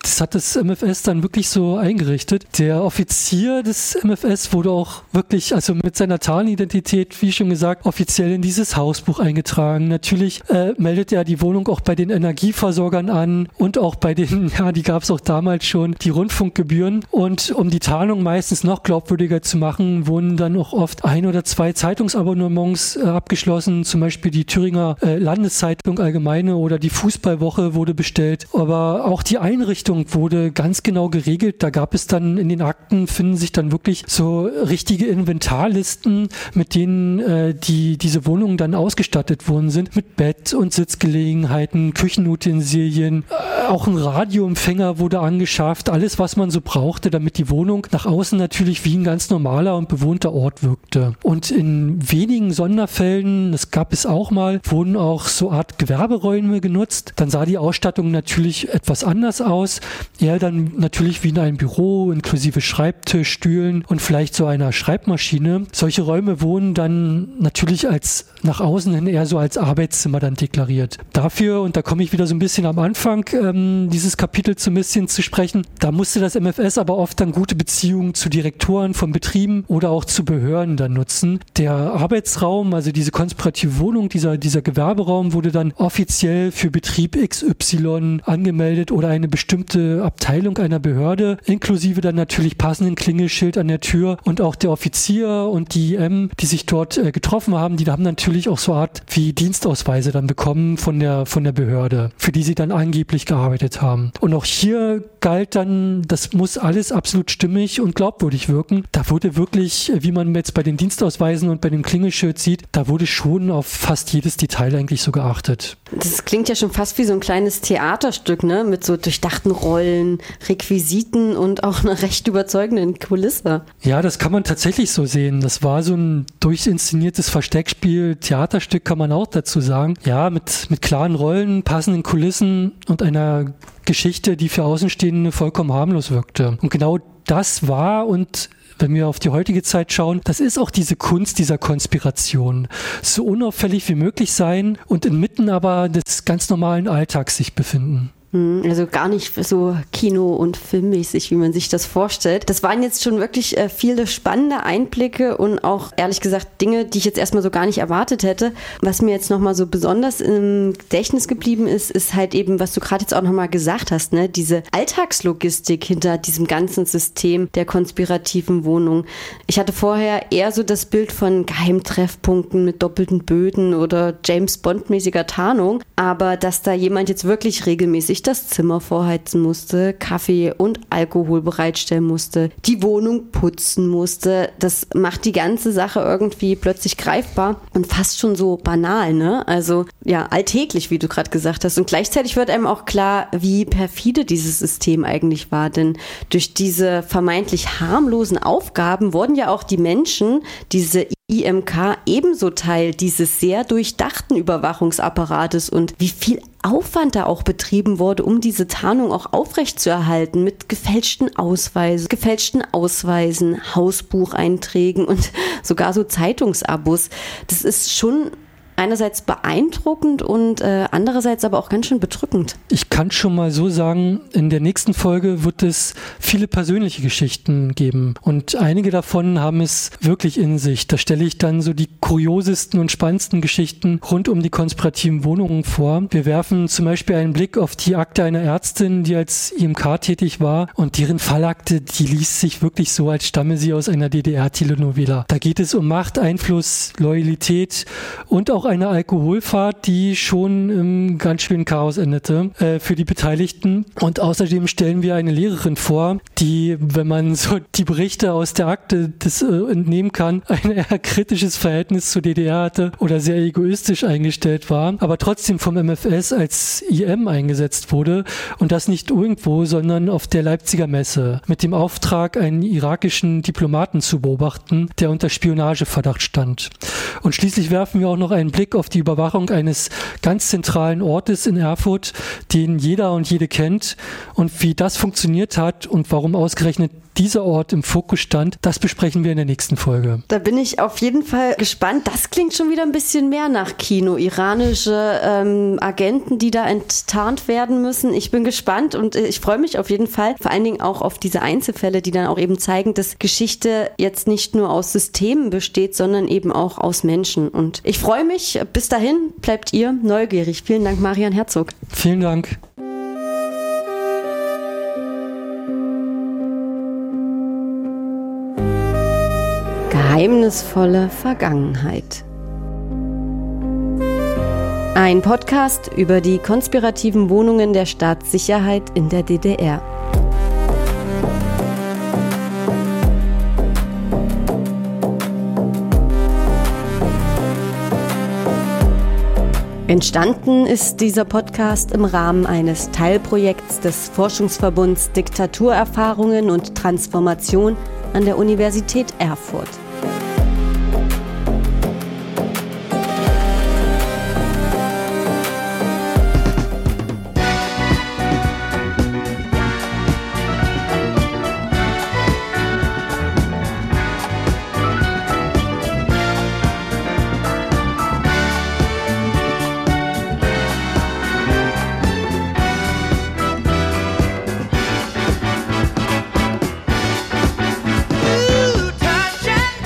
das hat das MFS dann wirklich so eingerichtet. Der Offizier des MFS wurde auch wirklich, also mit seiner Tarnidentität, wie schon gesagt, offiziell in dieses Hausbuch eingetragen. Natürlich meldet er die Wohnung auch bei den Energieversorgern an und auch bei den, ja, die gab es auch damals schon, die Rundfunkgebühren. Und um die Tarnung meistens noch glaubwürdiger zu machen, wurden dann auch oft 1 oder 2 Zeitungsabonnements abgeschlossen. Zum Beispiel die Thüringer Landeszeitung Allgemeine oder die Fußballwoche wurde bestellt. Aber auch die Einrichtung wurde ganz genau geregelt. Da gab es dann in den Akten, finden sich dann wirklich so richtige Inventarlisten, mit denen diese Wohnungen dann ausgestattet worden sind. Mit Bett und Sitzgelegenheiten, Küchenutensilien, auch ein Radioempfänger wurde angeschafft. Alles, was man so brauchte, damit die Wohnung nach außen natürlich wie ein ganz normaler und bewohnter Ort wirkte. Und in wenigen Sonderfällen, das gab es auch mal, wurden auch so Art Gewerberäume genutzt. Dann sah die Ausstattung natürlich etwas anders aus. Eher dann natürlich wie in einem Büro, inklusive Schreibtisch, Stühlen und vielleicht so einer Schreibmaschine. Solche Räume wurden dann natürlich als nach außen hin eher so als Arbeitszimmer dann deklariert. Dafür, und da komme ich wieder so ein bisschen am Anfang dieses Kapitels so ein bisschen zu sprechen, da musste das MFS aber oft dann gute Beziehungen zu Direktoren von Betrieben oder auch zu Behörden dann nutzen. Der Arbeitsraum, also diese konspirative Wohnung, dieser Gewerberaum wurde dann offiziell für Betrieb XY angemeldet oder eine bestimmte Abteilung einer Behörde, inklusive dann natürlich passenden Klingelschild an der Tür, und auch der Offizier und die IM, die sich dort getroffen haben, die haben natürlich auch so eine Art wie Dienstausweise dann bekommen von der Behörde, für die sie dann angeblich gearbeitet haben. Und auch hier galt dann, das muss alles absolut stimmig und glaubwürdig wirken. Da wurde wirklich, wie man jetzt bei den Dienstausweisen und bei dem Klingelschild sieht, da wurde schon auf fast jedes Detail eigentlich so geachtet. Das klingt ja schon fast wie so ein kleines Theaterstück, ne? Mit so durchdachten Rollen, Requisiten und auch einer recht überzeugenden Kulisse. Ja, das kann man tatsächlich so sehen. Das war so ein durchinszeniertes Versteckspiel, Theaterstück kann man auch dazu sagen. Ja, mit klaren Rollen, passenden Kulissen und einer Geschichte, die für Außenstehende vollkommen harmlos wirkte. Und genau das war, und wenn wir auf die heutige Zeit schauen, das ist auch diese Kunst dieser Konspiration. So unauffällig wie möglich sein und inmitten aber des ganz normalen Alltags sich befinden. Also gar nicht so Kino- und filmmäßig, wie man sich das vorstellt. Das waren jetzt schon wirklich viele spannende Einblicke und auch, ehrlich gesagt, Dinge, die ich jetzt erstmal so gar nicht erwartet hätte. Was mir jetzt nochmal so besonders im Gedächtnis geblieben ist, ist halt eben, was du gerade jetzt auch nochmal gesagt hast, ne? Diese Alltagslogistik hinter diesem ganzen System der konspirativen Wohnung. Ich hatte vorher eher so das Bild von Geheimtreffpunkten mit doppelten Böden oder James-Bond-mäßiger Tarnung, aber dass da jemand jetzt wirklich regelmäßig das Zimmer vorheizen musste, Kaffee und Alkohol bereitstellen musste, die Wohnung putzen musste. Das macht die ganze Sache irgendwie plötzlich greifbar und fast schon so banal, ne? Also ja, alltäglich, wie du gerade gesagt hast. Und gleichzeitig wird einem auch klar, wie perfide dieses System eigentlich war. Denn durch diese vermeintlich harmlosen Aufgaben wurden ja auch die Menschen, diese IMK, ebenso Teil dieses sehr durchdachten Überwachungsapparates, und wie viel Aufwand da auch betrieben wurde, um diese Tarnung auch aufrechtzuerhalten, mit gefälschten Ausweisen, Hausbucheinträgen und sogar so Zeitungsabos. Das ist schon einerseits beeindruckend und andererseits aber auch ganz schön bedrückend. Ich kann schon mal so sagen, in der nächsten Folge wird es viele persönliche Geschichten geben und einige davon haben es wirklich in sich. Da stelle ich dann so die kuriosesten und spannendsten Geschichten rund um die konspirativen Wohnungen vor. Wir werfen zum Beispiel einen Blick auf die Akte einer Ärztin, die als IMK tätig war, und deren Fallakte, die liest sich wirklich so, als stamme sie aus einer DDR-Telenovela. Da geht es um Macht, Einfluss, Loyalität und auch eine Alkoholfahrt, die schon im ganz schönen Chaos endete für die Beteiligten. Und außerdem stellen wir eine Lehrerin vor, die, wenn man so die Berichte aus der Akte entnehmen kann, ein eher kritisches Verhältnis zur DDR hatte oder sehr egoistisch eingestellt war, aber trotzdem vom MFS als IM eingesetzt wurde, und das nicht irgendwo, sondern auf der Leipziger Messe mit dem Auftrag, einen irakischen Diplomaten zu beobachten, der unter Spionageverdacht stand. Und schließlich werfen wir auch noch einen Blick auf die Überwachung eines ganz zentralen Ortes in Erfurt, den jeder und jede kennt, und wie das funktioniert hat und warum ausgerechnet dieser Ort im Fokus stand, das besprechen wir in der nächsten Folge. Da bin ich auf jeden Fall gespannt. Das klingt schon wieder ein bisschen mehr nach Kino. Iranische Agenten, die da enttarnt werden müssen. Ich bin gespannt und ich freue mich auf jeden Fall. Vor allen Dingen auch auf diese Einzelfälle, die dann auch eben zeigen, dass Geschichte jetzt nicht nur aus Systemen besteht, sondern eben auch aus Menschen. Und ich freue mich. Bis dahin bleibt ihr neugierig. Vielen Dank, Marian Herzog. Vielen Dank. Geheimnisvolle Vergangenheit. Ein Podcast über die konspirativen Wohnungen der Staatssicherheit in der DDR. Entstanden ist dieser Podcast im Rahmen eines Teilprojekts des Forschungsverbunds Diktaturerfahrungen und Transformation an der Universität Erfurt. Touch and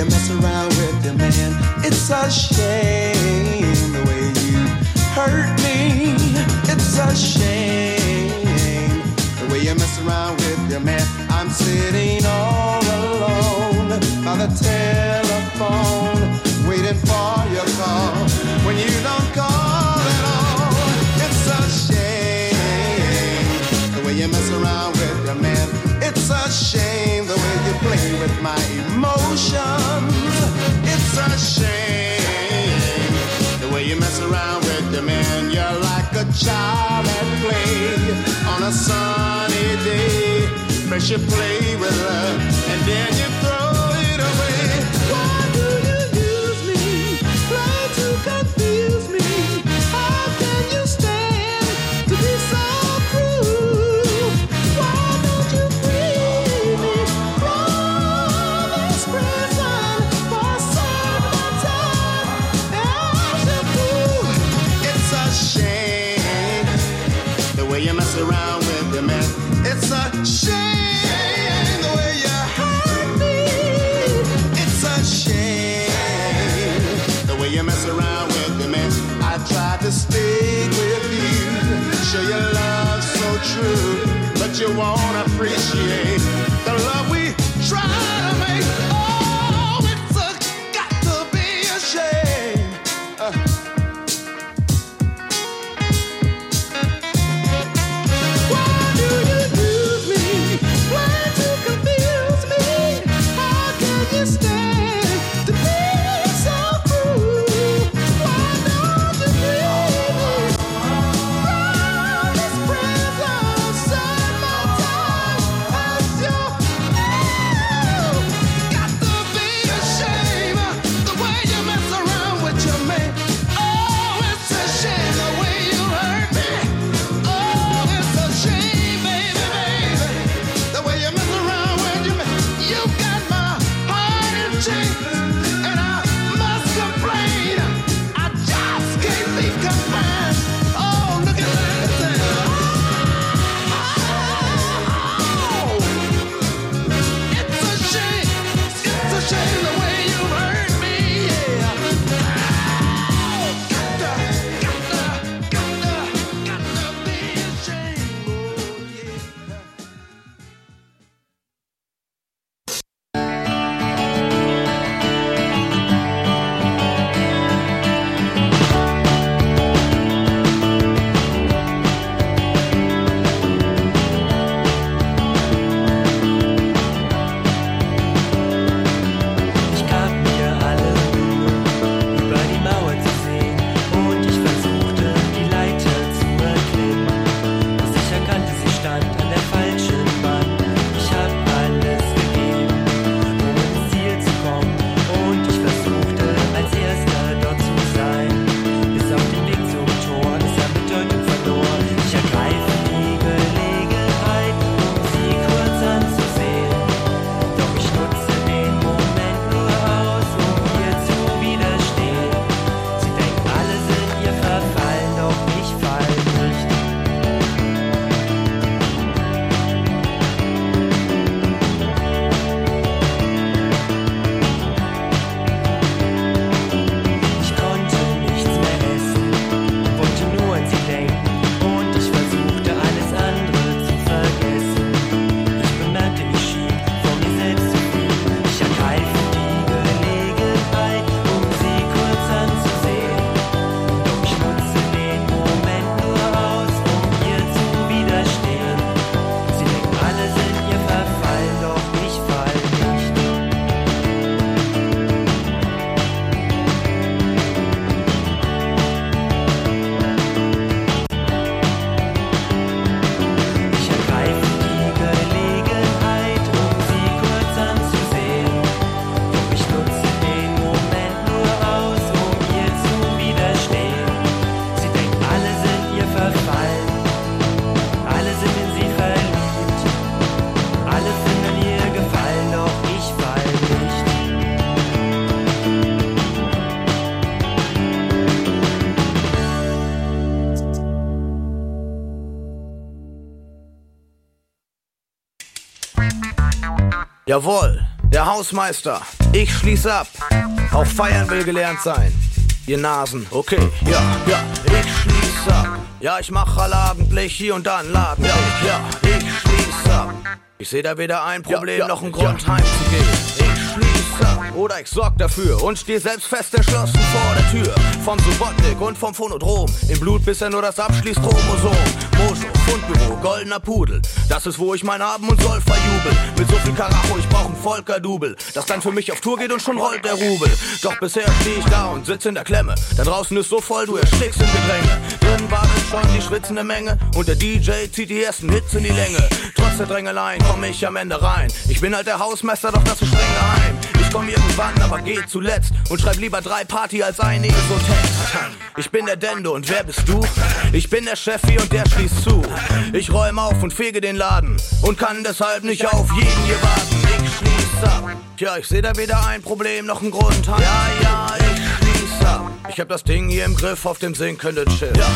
you mess around with your man. It's a shame the way you hurt me. It's a shame the way you mess around with your man. I'm sitting all alone by the telephone, waiting for your call when you don't call at all. It's a shame the way you mess around with your man. It's a shame the way you play with my emotions. It's a shame the way you mess around with your man. You're like a child at play on a sunny day. First you play with her and then you throw it away. Why do you use me? Try to confuse me. How can you stand to be so cruel? Why don't you free me from this prison for a certain time? As a fool, it's a shame the way you mess around with your man. It's a shame the way you hurt me. It's a shame the way you mess around with your man. I tried to stay with you, show your love so true, but you won't appreciate the love we try to make. Oh, it's got to be a shame. Why do you use me? Try to confuse me. How can you stand to be so cruel? Why don't you free me from this prison? Serve my time as your got to be a shame the way you mess around with your man. Oh, it's a shame the way you hurt me. Oh, it's a shame, baby, baby, the way you mess around with your man. You got my heart in chains, and I must complain. I just can't be confined. Oh, look at that. Oh, it's a shame. It's a shame the way you hurt me. Yeah. Oh, gotta be a shame. Oh, yeah. Ich gab mir alle Mühe, über die Mauer zu sehen, und ich versuchte, die Leiter zu erklimmen, bis ich erkannte, sie stand an der falschen Wand. Ich hab alles gegeben, um ins Ziel zu kommen, und ich versuchte, als Erster dort zu sein. Bis auf den Weg zum Tor es an Bedeutung verlor. Ich ergreife die Gelegenheit, um sie kurz anzusehen. Doch ich nutze den Moment nur aus, um ihr zu widerstehen. Sie denkt, alle sind ihr verfallen, doch ich fall nicht. Ich konnte nichts mehr essen, wollte nur an sie denken, und ich versuchte alles andere zu vergessen. Ich bemerkte, ich schien vor mir selbst zu fliehen. Ich ergreife die Gelegenheit, um sie kurz anzusehen. Doch ich nutze den Moment nur aus, um ihr zu widerstehen. Sie denkt, alle sind ihr verfallen, doch ich fall nicht. Ich ergreife die Gelegenheit, um sie kurz anzusehen. Doch ich nutze den Moment nur aus, um ihr zu widerstehen. Sie denkt, alle sind ihr verfallen, alle sind in sie verliebt, alle finden ihr Gefallen, doch ich fall nicht. Jawohl, der Hausmeister, ich schließ ab. Auch feiern will gelernt sein. Ihr Nasen, okay, ja, ich schließ ab. Ja, ich mach allabendlich hier und da einen Laden. Ja, ich schließ ab. Ich seh da weder ein Problem noch einen Grund heimzugehen. Ich schließ ab. Oder ich sorg dafür und steh selbst fest entschlossen vor der Tür. Vom Subotnik und vom Phonodrom. Im Blut bisher nur das Abschließchromosom. Mojo, Fundbüro, goldener Pudel. Das ist, wo ich mein Haben und Soll verjubel. Mit so viel Karacho, ich brauch ein Volker-Double. Das dann für mich auf Tour geht und schon rollt der Rubel. Doch bisher steh ich da und sitz in der Klemme. Da draußen ist so voll, du erstickst im Gedränge. Drin wartet schon die schwitzende Menge. Und der DJ zieht die ersten Hits in die Länge. Trotz der Drängeleien komm ich am Ende rein. Ich bin halt der Hausmeister, doch das ist streng geheim. Ich komm irgendwann, aber geh zuletzt. Und schreib lieber 3 Party als ein Esotext. Ich bin der Dendo und wer bist du? Ich bin der Chefi und der schließt zu. Ich räum auf und fege den Laden und kann deshalb nicht auf jeden hier warten. Ich schließ ab. Tja, ich seh da weder ein Problem noch einen Grund. Ja, ich schließ ab. Ich hab das Ding hier im Griff auf dem sinkenden Schiff. Ja,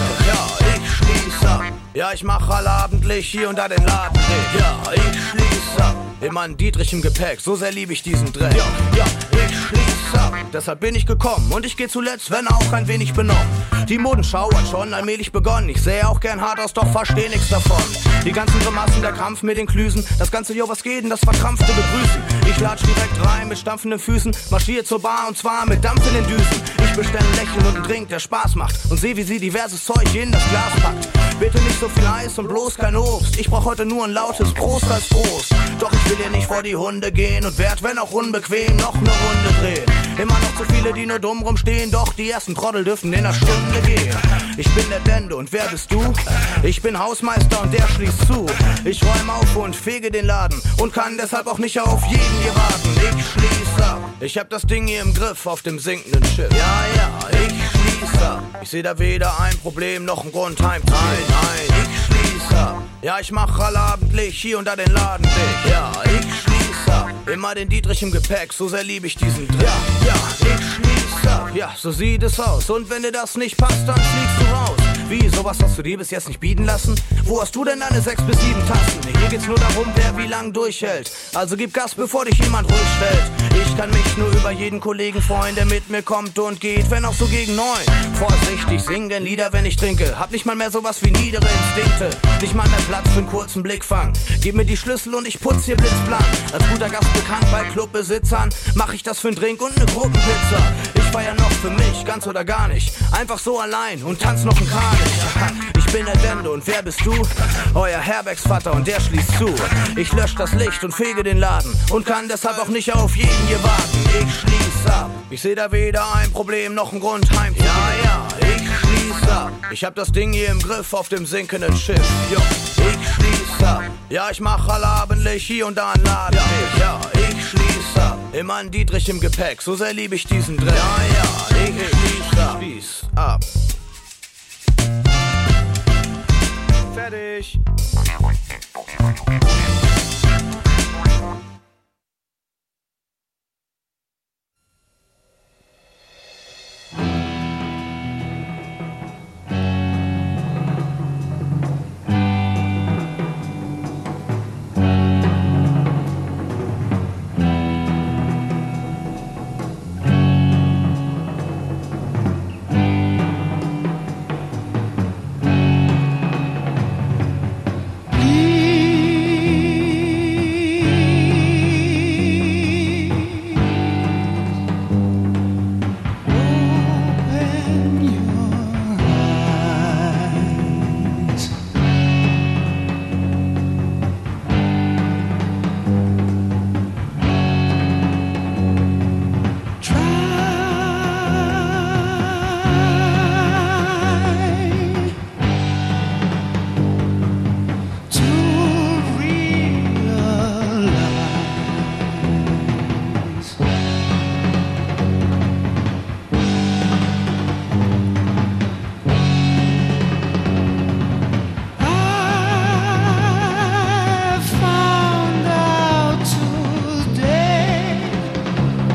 ich schließ ab. Ja, ich mach allabendlich hier und da den Laden. Ja, ich schließ ab. Immer ein Dietrich im Gepäck, so sehr lieb ich diesen Dreck. Ja, ich schließ ab. Deshalb bin ich gekommen und ich geh zuletzt, wenn auch ein wenig benommen. Die Modenschau hat schon allmählich begonnen. Ich sähe auch gern hart aus, doch versteh nix davon. Die ganzen Grimassen, der Krampf mit den Klüsen. Das ganze, jo, was geht denn, das verkrampfte Begrüßen. Ich latsch direkt rein mit stampfenden Füßen. Marschier zur Bar und zwar mit Dampf in den Düsen. Ich bestell ein Lächeln und einen Drink, der Spaß macht. Und seh, wie sie diverses Zeug in das Glas packt. Bitte nicht so viel Eis und bloß kein Obst. Ich brauch heute nur ein lautes Prost als Prost. Doch ich will hier nicht vor die Hunde gehen und werd, wenn auch unbequem, noch ne Runde drehen. Immer noch zu viele, die nur dumm rumstehen. Doch die ersten Trottel dürfen in 1 Stunde gehen. Ich bin der Dendo und wer bist du? Ich bin Hausmeister und der schließt zu. Ich räum auf und fege den Laden und kann deshalb auch nicht auf jeden hier warten. Ich schließ ab. Ich hab das Ding hier im Griff auf dem sinkenden Schiff. Ja, ich schließ ab. Ich seh da weder ein Problem noch einen Grund heimzugehen. Nein, ich schließ ab. Ja, ich mach allabendlich hier und da den Laden dicht. Ja, ich schließ ab. Immer den Dietrich im Gepäck, so sehr lieb ich diesen Dreck. Ja, ich schließ ab. Ja, so sieht es aus. Und wenn dir das nicht passt, dann fliegst du raus. Wie, sowas hast du dir bis jetzt nicht bieten lassen? Wo hast du denn deine 6 bis 7 Tassen? Hier geht's nur darum, wer wie lang durchhält. Also gib Gas, bevor dich jemand ruhig stellt. Ich kann mich nur über jeden Kollegen freuen, der mit mir kommt und geht, wenn auch so gegen 9. Vorsichtig, sing denn Lieder, wenn ich trinke. Hab nicht mal mehr sowas wie niedere Instinkte. Nicht mal mehr Platz für einen kurzen Blickfang. Gib mir die Schlüssel und ich putz hier blitzblank. Als guter Gast bekannt bei Clubbesitzern mach ich das für einen Drink und eine Gruppenpizza. Ich feier noch für mich, ganz oder gar nicht. Einfach so allein und tanz noch ein Kranich. Ich bin der Dendo und wer bist du? Euer Herbergsvater und der schließt zu. Ich lösch das Licht und fege den Laden und kann deshalb auch nicht auf jeden hier warten. Ich schließ ab. Ich seh da weder ein Problem noch einen Grund heimzugehen. Ja, ich schließ ab. Ich hab das Ding hier im Griff auf dem sinkenden Schiff. Jo, ich schließ ab. Ja, ich mach allabendlich hier und da einen Laden. Ja, ich schließ ab. Immer ein Dietrich im Gepäck, so sehr lieb ich diesen Dreck. Ja, ich schließ ab. Fertig.